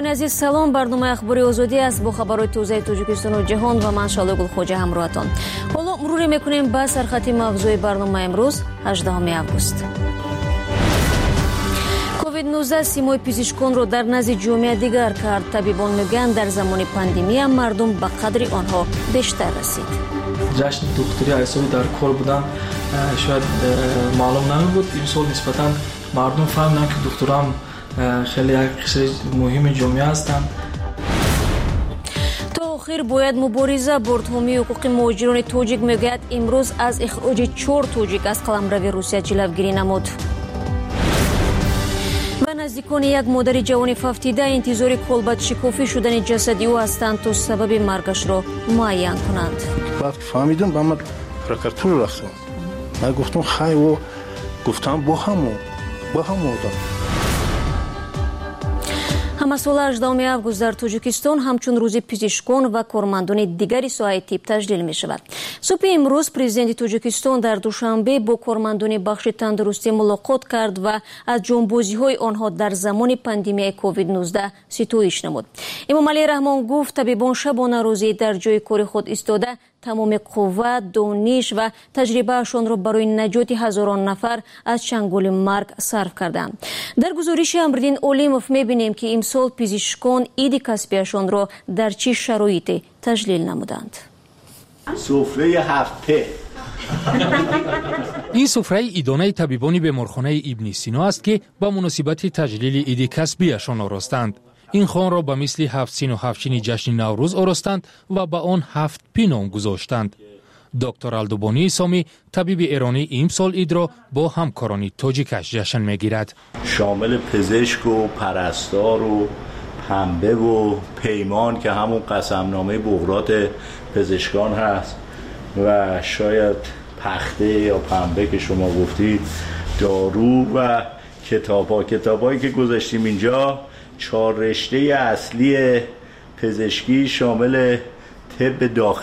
عزیز سلام. برنامه اخباری آزادی است با خبرهای تازه تاجیکستان و جهان و من شاله گلخوجه همراهتان. حالا مرور میکنیم به سرخط موضوع برنامه امروز 18 اوگوست. کووید 19 سیمای پزشکان را در نزد جامعه دیگر کرد. طبیبان میگن در زمان پاندمی مردم به قدر آنها بیشتر رسید. جشن دکتری اعصابی در کار بودن شاید معلوم نمیبود. امسال نسبتا مردم فهمیدن که دکتران خیلی یک قشر مهم جامعه هستند. تا آخر باید مبارزه. بردهمی حقوق مهاجران تاجیک میگوید امروز از اخراج 4 تاجیک از قلمرو روسیه جلوگیری نمود. و نزدیکان یک مادر جوان ففتیده انتظار کالبد شکافی شدن جسد او هستند تا سبب مرگش را معین کنند. وقتی فهمیدم با من پرکراتور رفتم. من گفتم خیلی و گفتم با هم آدم. ҳамасола 18 август дар Тоҷикистон ҳамчун рӯзи пизишкон ва кормандони дигари соҳаи тиб таҷлил мешавад. субҳи имрӯз президенти Тоҷикистон дар душанбе бо кормандони бахши тандурустӣ мулоқот кард ва аз ҷонбозиҳои онҳо дар замони пандемияи COVID-19 ситоиш намуд. Эмомалӣ Раҳмон гуфт табибон шабона рӯзӣ дар ҷои кори худ истода тамоми қувват, дониш ва таҷрибаашонро барои наҷоти ҳазорон нафар аз чангули марг сарф карданд. дар гузориши Амриддин Олимов мебинем ки имсол пизишкон иди касбиашонро дар чӣ шароите таҷлил намуданд. суфраи ҳафте. ин суфраи идонаи табибони беморхонаи Ибни Сино аст ки ба муносибати таҷлили иди касбиашон оростанд. ин хонро ба мисли 7 син و 7 ҷашни наврӯз оростанд ва ба он 7 пином гузоштанд. доктор Алдубонии Сомӣ табиби эронӣ имсол идро бо ҳамкорони тоҷикаш ҷашн мегирад. شامل پزشک و پرستار و پنبه و پیمان که همون قسمنامه بغرات پزشکان هست و شاید پخته یا پنبه که شما گفتید، دارو و کتابایی که گذاشتیم اینجا. 4 رشته اصلی پزشکی شامل طب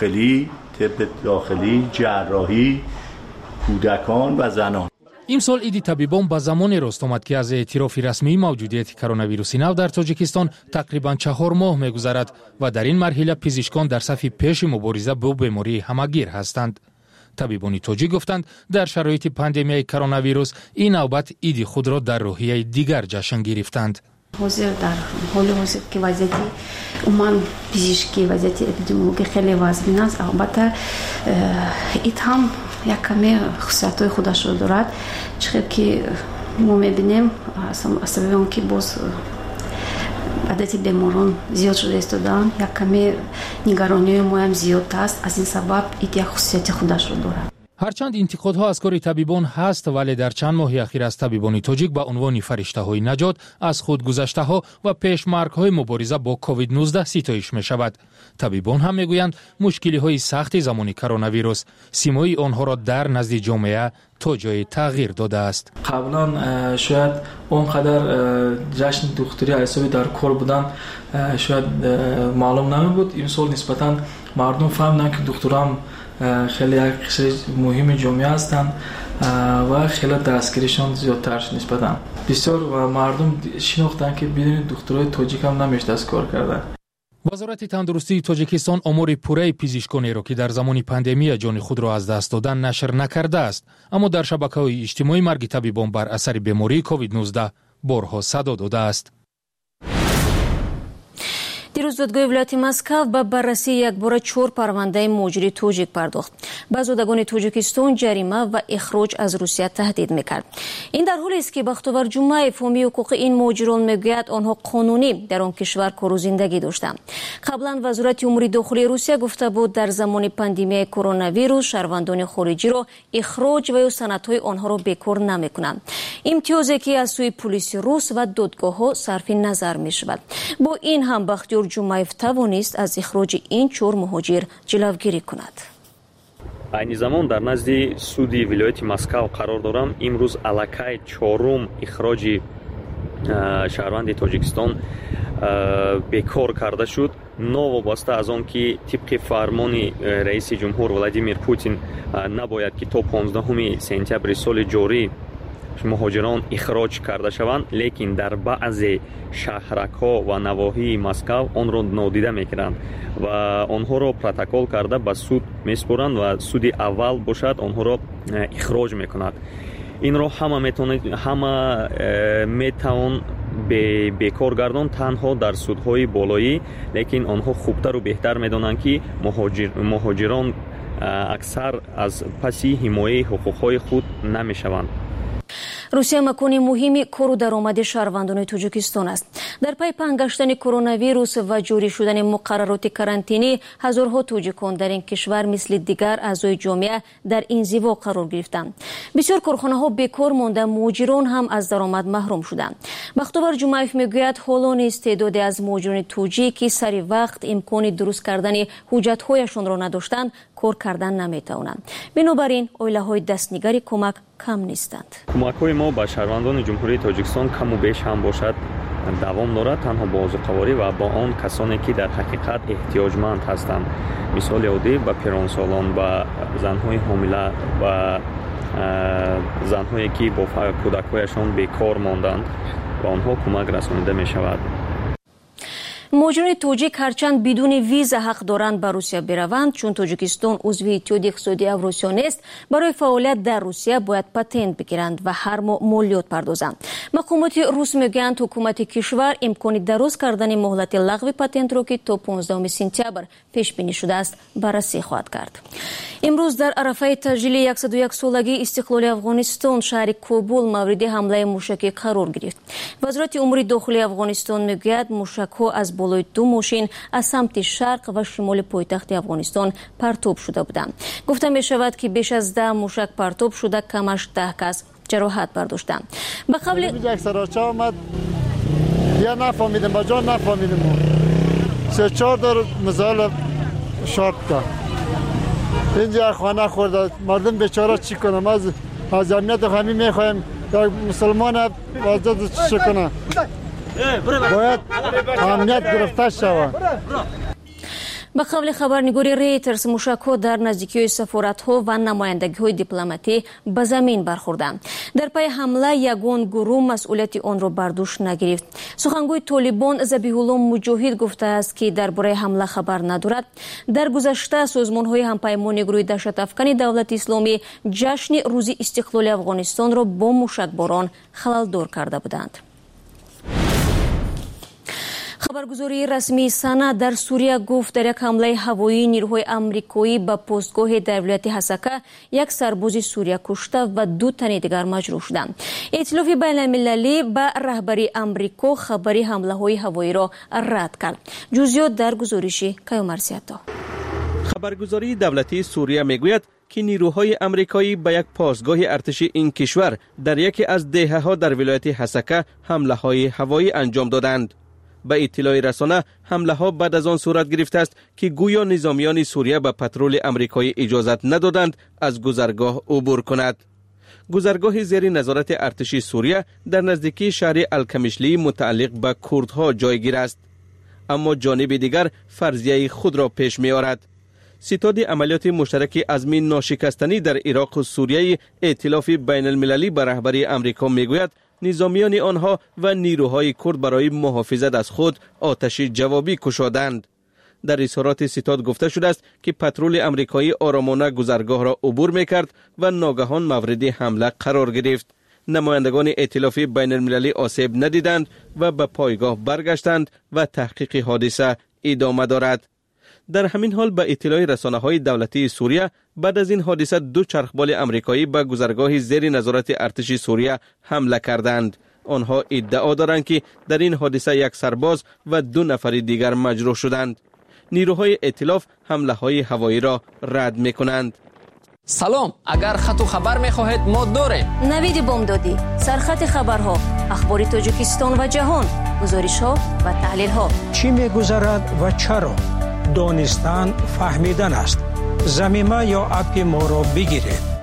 داخلی، جراحی، کودکان و زنان. имсол иди табибон ба замоне рост омад ки аз эътирофи расмии мавҷудияти коронавируси нав дар Тоҷикистон тақрибан 4 моҳ мегузарад ва дар ин марҳила пизишкон дар сафи пеши мубориза бо бемории ҳамагир ҳастанд. табибони тоҷик гуфтанд дар шароити пандемияи коронавирус ин навбат иди худро дар роҳияи дигар ҷашн гирифтанд. ҳозир дар ҳоли ҳозир ки вазъияти умуман пизишкӣ вазъияти эпидемиологӣ хеле вазмин аст. албатта ит ҳам як каме хусусиятҳои худашро дорад. чӣ хел ки мо мебинем аз сабаби он ки боз адати беморон зиёд шуда истодаанд, як каме нигаронии моам зиёд аст. аз ин сабаб ит як хусусияти худашро дорад. ҳарчанд интиқодҳо аз кори табибон ҳаст, вале дар чанд моҳи ахир аз табибони тоҷик ба унвони фариштаҳои наҷот аз худгузаштаҳо ва пешмаргҳои мубориза бо COVID-19 ситоиш мешавад. табибон ҳам мегӯянд мушкилиҳои сахти замони коронавирус симои онҳоро дар назди ҷомеа то ҷое тағйир додааст. қаблан шояд он қадар ҷашни духтури аъсоби дар кор будан шояд маълум намебуд. имсол нисбатан мардум фаҳмиданд ки духтурам خیلی یک قشر مهم جامعه هستند و خیلی دستگیریشان زیادتر نسبتاً. بسیار مردم شناختند که بدون دکترای تاجیک هم نمیشه دست کار کردن. وزارت تندرستی تاجیکستان آمار پوره پزشکانی را که در زمان پاندمی جان خود را از دست دادن نشر نکرده است، اما در شبکه‌های اجتماعی مرگ طبیبان بر اثر بیماری کووید-19 بارها صدا داده است. дирӯз додгоҳи вилояти Москав ба баррасии якбора 4 парвандаи муҳоҷири тоҷик пардохт. ба зодагони Тоҷикистон ҷарима ва ихроҷ аз Русия таҳдид мекард. ин дар ҳолест ки Бахтовар Ҷумаев ҳомии ҳуқуқи ин муҳоҷирон мегӯяд онҳо қонунӣ дар он кишвар кору зиндагӣ доштанд. қаблан вазорати умури дохилии Русия гуфта буд дар замони пандемияи коронавирус шаҳрвандони хориҷиро ихроҷ ва ё санадҳои онҳоро бекор намекунанд. имтиёзе ки аз сӯи полиси рус ва додгоҳҳо сарфи назар мешавад. бо ин ҳам Бахтиёр Ҷумаев тавонист аз ихроҷи ин 4 муҳоҷир ҷилавгирӣ кунад. айни замон дар назди суди вилояти Москав қарор дорам. имрӯз аллакай 4-ум ихроҷи шаҳрванди Тоҷикистон бекор карда шуд, новобаста аз он ки тибқи фармони раиси ҷумҳур Владимир Путин набояд ки то 15 сентябри соли ҷорӣ مهاجران اخراج کرده شوند، لیکن در بعضی شهرک‌ها و نواحی مسکو آن را نادیده می‌گیرند و آنها را پروتکل کرده به سود می‌سپارند و سود اول باشد آنها را اخراج می‌کنند. این را همه میتوان به بیکار گردان تنها در سودهای بالایی، لیکن آنها خوبتر و بهتر میدانند که مهاجران اکثر از پسی حمایت حقوقهای خود نمیشوند. روسیه مکانی مهمی کار درآمد شهروندان تاجیکستان است. در پی پنهان گشتن کرونا ویروس و جاری شدن مقررات کرانتینی، هزارها تاجیکان در این کشور مثل دیگر اعضای جامعه در انزوا قرار گرفتند. بسیار کارخانه‌ها بیکار مانده، مهاجران هم از درآمد محروم شدند. بختیار جمعیف میگوید حالا نیز تعدادی از مهاجران تاجیک سری وقت امکان درست کردن حجت‌هایشان را نداشتند، کار کردن نمیتوانند. بنابراین عائله‌های دستنگری کمک کم نیستند. کمک‌های ما به شهروندان جمهوری تاجیکستان کم و بیش هم باشد دوام دارد، تنها با بازوقواری و با آن کسانی که در حقیقت احتیاجمند هستند، مثال عادی به پیرانسالان، به زن‌های حامله و زن‌هایی که با کودک‌هایشان بیکار ماندند و آنها کمک رسانیده می‌شود. مهاجران تاجیک هرچند بدون ویزا حق دارند به روسیه بروند، چون تاجیکستان عضو اتحادیه اقتصادی اوراسیا نیست، برای فعالیت در روسیه باید پتنت بگیرند و هر ماه مالیات پردازند. مقامات روس میگویند حکومت کشور امکان درست کردن مهلت لغو پتنت را که تا 15 سپتامبر پیش بینی شده است بررسی خواهد کرد. امروز در عرفه تجلیل 101 سالگی استقلال افغانستان، شهر کابل مورد حمله موشکی قرار گرفت. وزارت امور داخلی افغانستان میگوید موشک‌ها از بالای 2 ماشین از سمت شرق و شمال پایتخت افغانستان پرتاب شده بودند. گفته می شود که بیش از 10 موشک پرتاب شده، کمش 10 کس جراحت برداشتند. به قبل یک سراچه آمد، یا نفهمیدم بجا نفهمیدم 3-4 دور مزال شارت کرد. اینجا خانه خورده، مردم بیچاره چی کنم؟ از امنیت همین میخوایم یک مسلمان وضعیت چی کنه؟ باید امنیت گرفته شود. به قول خبرنگاری ریترز، موشک‌ها در نزدیکی سفارت‌ها و نمایندگی‌های دیپلماتی به زمین برخوردند. در پی حمله یگان گروه مسئولیت آن را بر دوش نگرفت. سخنگوی طالبان ذبیح الله مجاهد گفته است که درباره حمله خبر ندارد. در گذشته سازمان‌های همپیمانی گروه دهشت افکن دولت اسلامی جشن روز استقلال افغانستان را با موشکباران خلل‌دار کرده بودند. خبرگزاری رسمی سنا در سوریه گفت در یک حمله هوایی نیروهای آمریکایی به پستگاه در ولایت حسکه یک سرباز سوریه کشته و 2 تن دیگر مجروح شدند. ائتلاف بین المللی به رهبری آمریکا خبری حمله های هوایی را رد کرد. جزئیات در گزارش کیومرسیاتا. خبرگزاری دولتی سوریه میگوید که نیروهای آمریکایی به یک پاسگاه ارتشی این کشور در یکی از دهه‌ها در ولایت حسکه حمله های هوایی انجام دادند. به اطلاع رسانه حمله ها بعد از آن صورت گرفته است که گویا نظامیان سوریه به پترول آمریکایی اجازت ندادند از گذرگاه عبور کند. گذرگاه زیر نظارت ارتشی سوریه در نزدیکی شهر الکمیشلی متعلق به کردها جایگیر است، اما جانب دیگر فرضیه خود را پیش می آورد. ستاد عملیات مشترک عزم ناشکستنی در عراق و سوریه ائتلاف بین المللی به رهبری آمریکا میگوید نظامیان آنها و نیروهای کرد برای محافظت از خود آتش جوابی کشادند. در اظهارات ستاد گفته شده است که پترول آمریکایی آرامانه گذرگاه را عبور میکرد و ناگهان مورد حمله قرار گرفت. نمایندگان ائتلاف بین المللی آسیب ندیدند و به پایگاه برگشتند و تحقیق حادثه ادامه دارد. در همین حال به اطلاع رسانه‌های دولتی سوریه بعد از این حادثه 2 چرخبال آمریکایی به گذرگاه زیر نظارت ارتش سوریه حمله کردند. آنها ادعا دارند که در این حادثه 1 سرباز و 2 نفر دیگر مجروح شدند. نیروهای ائتلاف حمله‌های هوایی را رد می‌کنند. سلام، اگر خط و خبر می‌خواهید ما داریم. نوید بامدادی، سرخط خبرها، اخبار تاجیکستان و جهان، گزارش‌ها و تحلیل‌ها. چی می‌گذرد و چرا؟ دانستن فهمیدن است. زمینه یا اپ ما را بگیرید.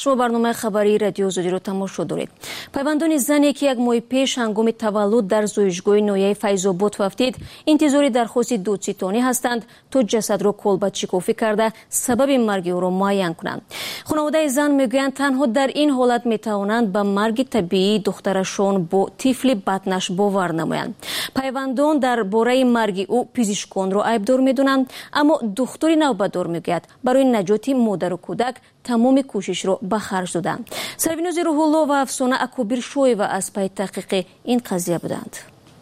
شما برنامه خبری رادیو آزادی رو تماشا دارید. پیوندان زنی که یک ماه پیش هنگام تولد در زایشگاه ناحیه فیض‌آباد وفتید انتظار درخواست دادستانی هستند تا جسد را کلبد شکافی کرده سبب مرگ او را معین کنند. خانواده زن میگویند تنها در این حالت میتوانند به مرگ طبیعی دخترشان با طفل بطنش باور نمایند. پیوندان در باره مرگ او پزشکان را عیبدار میدونند، اما دکتر نوبتدار میگوید برای نجات مادر و کودک تمام کوشش را به خرج دادند. سربیناز روح‌الله و افسانه اکوبر شویوا از پی تحقیق این قضیه بودند.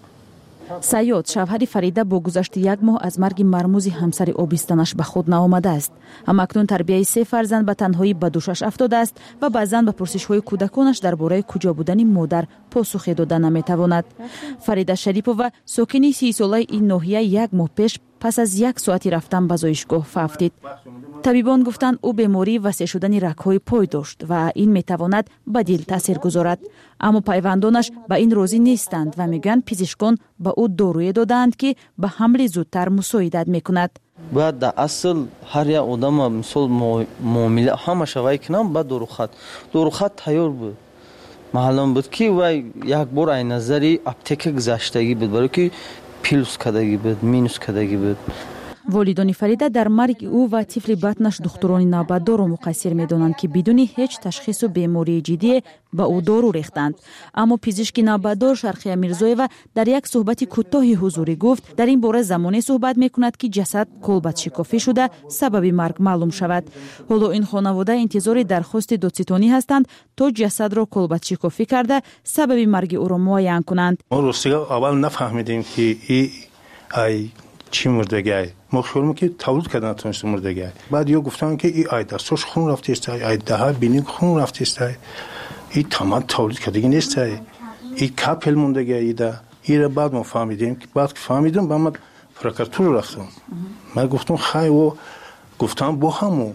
سیاد شوهر فریده با گذشت یک ماه از مرگ مرموز همسر آبستنش به خود نآمده است. همکنون تربیت 3 فرزند به تنهایی به دوشش افتاده است و بعضاً به پرسش‌های کودکانش درباره کجا بودن مادر پاسخ داده نمی‌تواند. فریده شریپووا ساکن 30 ساله این ناحیه یک ماه پیش پس از 1 ساعتی رفتن به زایشگاه فافتید. طبیبان گفتند او بیماری وسیع شدن رگ‌های پای داشت و این میتواند به دل تاثیر گذارد، اما پیوندانش به این راضی نیستند و میگن پزشکان به او دارویی دادند که به حمل زودتر مساعدت میکند. باید در اصل هر یک آدم مثال معامله همه شوی کنم با داروخط تیار بود. معلوم بود که وای یک بار این نظری اپتیک گذشتگی بود، برای که پیلوس کدگی بود، مینوس کدگی بود. والدان فریده در مرگ او و طفل بطنش دختران نوبتدار را مقصر می‌دانند که بدون هیچ تشخیص و بیماری جدی به او دارو ریختند. اما پزشک نوبتدار شرخیه میرزایوا در یک صحبت کوتاهی حضوری گفت در این باره زمانی صحبت می‌کند که جسد کلبد شکافی شده سبب مرگ معلوم شود. حالا این خانواده انتظار درخواست دادستانی هستند تا جسد را کلبد شکافی کرده سبب مرگ او را معین کنند. ما راستی‌ها اول نفهمیدیم که ای چی مردگی ما خیالمون که تولد کردن تونست مردگی. بعد یا گفتن که این ای دستاش خون رفته است، ای دهه بینی خون رفته است، این تمام تولد کردگی نیست، این کپل موندگی ایده. این را بعد ما فهمیدیم که بعد فهمیدم با من پروکراتور رفتم. من گفتم خیلی و گفتم با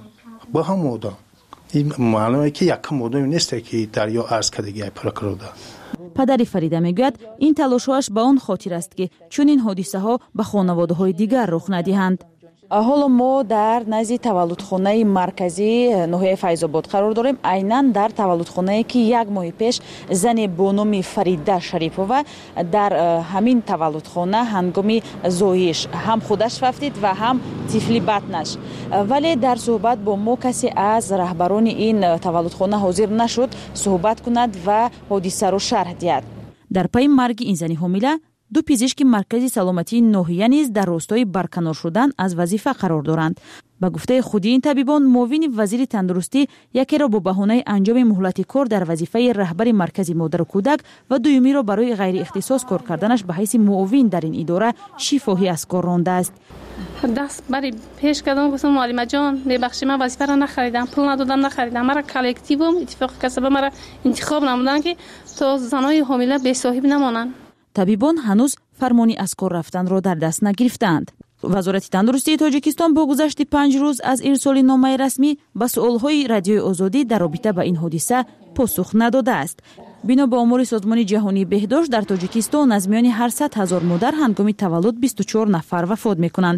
هم بودم. این معلومه که یک مورد نیست که دریا عرض کردگی پروکراتور. پدر فریده میگوید این تلاش‌هاش به آن خاطر است که چون این حادثه ها به خانواده‌های دیگر رخ ندهند. حالا ما در نزد تولدخانه مرکزی ناحیه فیض‌آباد قرار داریم. عیناً در تولدخانه‌ای که 1 ماه پیش زن با نام فریده شریپووا در همین تولدخانه هنگام زایش هم خودش رفتید و هم طفل بطنش، ولی در صحبت با ما کسی از رهبران این تولدخانه حاضر نشد صحبت کند و حادثه را شرح دهد. در پی مرگ این زن حامله 2 پزشک مرکز سلامتی ناحیه نیز در راستای برکنار شدن از وظیفه قرار دارند. به گفته خود این طبیبان معاون وزیر تندرستی یکی را با بهانه انجام مهلت کار در وظیفه رهبر مرکز مادر و کودک و دومی را برای غیر اختصاص کار کردنش به حیث معاون در این اداره شفاهی از کار رانده است. دست بری پیش کردم گفتم معلم جان ببخشید من وظیفه را نخریدم، پول ندادم نخریدم، مرا کلکتیوم اتفاق کسب مرا انتخاب نمودن که تا زنای حامله بی صاحب نمانند. طبیبان هنوز فرمانی از کار رفتن را در دست نگرفتند. وزارت تندرستی تاجیکستان با گذشت 5 روز از ارسال نامه رسمی به سؤال‌های رادیو آزادی در رابطه با این حادثه پاسخ نداده است. بنا به آمار سازمان جهانی بهداشت در تاجیکستان از میان هر 100,000 مادر هنگام تولد 24 نفر وفات می‌کنند.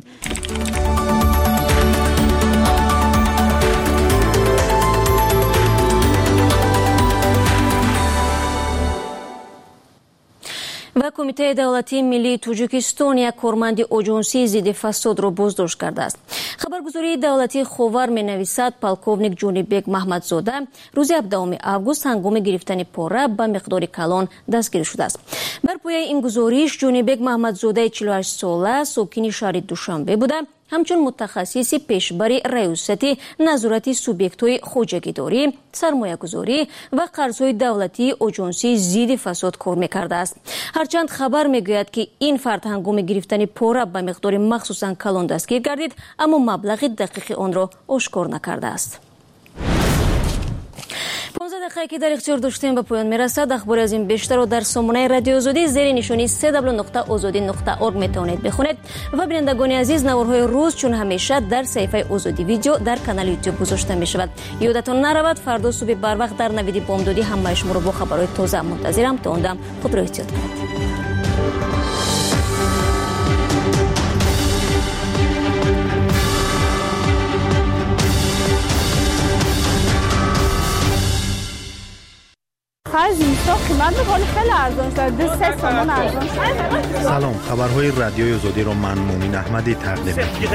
و کمیته دولتی ملی توجیکستان یک کارمند آژانسی ضد فساد را بازداشت کرده است. خبرگزاری دولتی خاور می‌نویسد پالکوونیک جونیبек محمدزاده روز 17 август هنگام گرفتن پاره به مقدار کلان دستگیر شده است. بر پایه این گزارش جونیبek محمدزاده 48 ساله ساکن شهر دوشنبه بوده. همچون متخصص پیشبری ریاستی نظارت سوبیکت‌های خوجگیداری، سرمایه‌گذاری و قرض‌های دولتی آژانسی ضد فساد کار می‌کرده است. هرچند خبر می‌گوید که این فرد هنگام گرفتن پاره به مقدار مخصوصاً کلان دستگیر گردید، اما مبلغ دقیق آن را آشکار نکرده است. 15 دقیقه که در اختیار داشتیم به پایان میرسد. اخبار از این بیشتر رو در سامانه رادیو آزادی زیر نشانی www.azadi.org میتوانید بخونید و بینندگان عزیز نوارهای روز چون همیشه در صفحه آزادی ویدیو در کانال یوتیوب گذاشته می شود. یادتان نرود فردا صبح بر وقت در نوید بامدادی همه شما رو با خبرهای تازه منتظرم. تا اون دم خود را احتیاط کنید. قیمت میکنه خیلی ارزان شده 3 تومن ارزان شده. سلام، خبرهای رادیوی آزادی رو من مومین احمدی تقدیم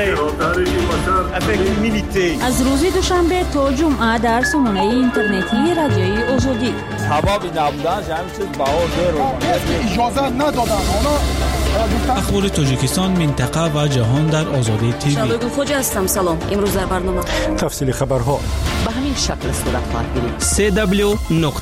می‌کنم. از روز دوشنبه تا جمعه در سامانه اینترنتی رادیوی آزادی. هوا نبودن همین چیز بهار اجازه ندادن. اخبار تاجیکستان، منطقه و جهان در آزادی تیوی. شادو خوج هستم. سلام. امروز در برنامه تفصیل خبرها به همین شکل صورت خواهد گرفت.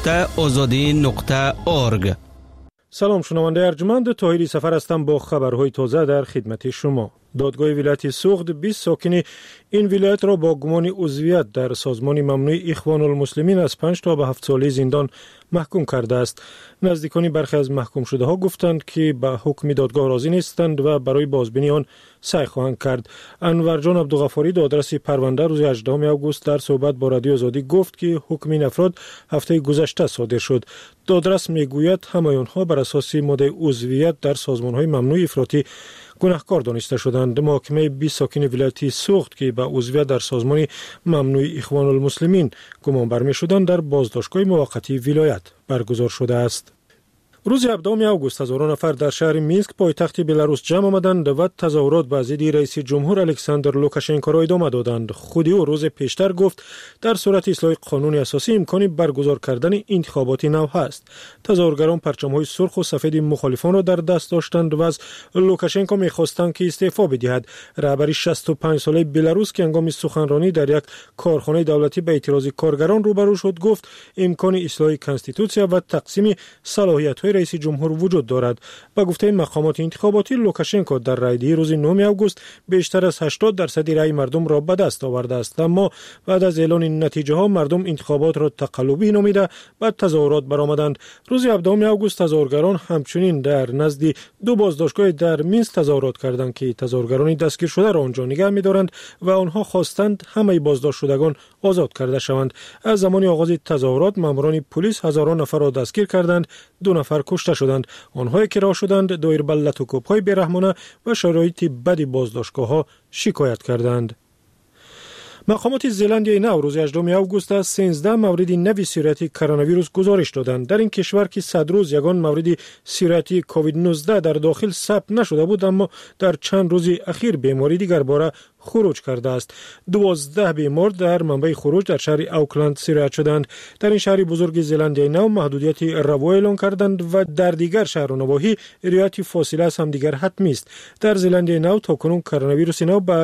www.azadi.org. سلام، شنونده ارجمند، طاهری سفر هستم با خبرهای تازه در خدمت شما. دادگاه ولایت سوخت 20 ساکن این ولایت را با گمان عضویت در سازمان ممنوع اخوان المسلمین از 5 تا به 7 ساله زندان محکوم کرده است. نزدیکان برخی از محکوم شده ها گفتند که به حکم دادگاه راضی نیستند و برای بازبینی آن سعی خواهند کرد. انور جان عبدالغفاری، دادرس پرونده، روز 18 آگوست در صحبت با رادیو آزادی گفت که حکم این افراد هفته گذشته صادر شد. دادرس میگوید همه آنها بر اساس ماده عضویت در سازمان‌های ممنوع افراطی گناهکار دانسته شدند. محاکمه 20 ساکن ولایت سوخت که به عضویت در سازمان ممنوع اخوان المسلمین گمان بر می‌شدند در بازداشتگاه موقتی ولایت برگزار شده است. روز 17 آگوست هزاران نفر در شهر مینسک پایتخت بلاروس جمع آمدند و تظاهرات به ضد رئیس جمهور الکساندر لوکاشنکو را ادامه دادند. خودی او روز پیشتر گفت در صورت اصلاح قانون اساسی امکانی برگزار کردن انتخابات نو است. تظاهرگران پرچم‌های سرخ و سفید مخالفان را در دست داشتند و از لوکاشنکو می‌خواستند که استعفا بدهد. رهبر 65 ساله بلاروس که هنگام سخنرانی در یک کارخانه دولتی به اعتراض کارگران روبرو شد گفت امکان اصلاح کنستیتوسیا و تقسیم صلاحیت‌های رئیس جمهور وجود دارد. با گفته مقامات انتخاباتی، لوکاشنکو در رایدهی روز 9 آگوست بیشتر از 80% رای مردم را به دست آورده است، اما بعد از اعلان نتیجه ها مردم انتخابات را تقلبی نامیده به تظاهرات برآمدند. روز 17 آگوست تظاهرگران همچنین در نزد 2 بازداشتگاه در مینسک تظاهرات کردند که تظاهرگران دستگیر شده را آنجا نگه می‌دارند و آنها خواستند همه بازداشت شدگان آزاد کرده شوند. از زمان آغاز تظاهرات ماموران پلیس هزاران نفر را دستگیر کردند، 2 نفر کشته شدند. آنهایی که رها شدند دایر به لط و کوب‌های بی‌رحمانه و شرایط بد بازداشتگاه‌ها شکایت کردند. مقامات زلندیای نو روز 18 آگوست از 13 مورد نوی سیرتی کرونا ویروس گزارش دادند. در این کشور که 100 روز یگان مورد سیرتی کووید 19 در داخل ثبت نشده بود، اما در چند روز اخیر بیماری دیگر باره خروج کرده است. 12 بیمار در منبع خروج در شهر اوکلند سیرت شدند. در این شهر بزرگ زلندیای نو محدودیت روا اعلان کردند و در دیگر شهر و نواحی رعایت فاصله از هم دیگر حتمی است. در زلندیای نو تاکنون کرونا ویروس نو به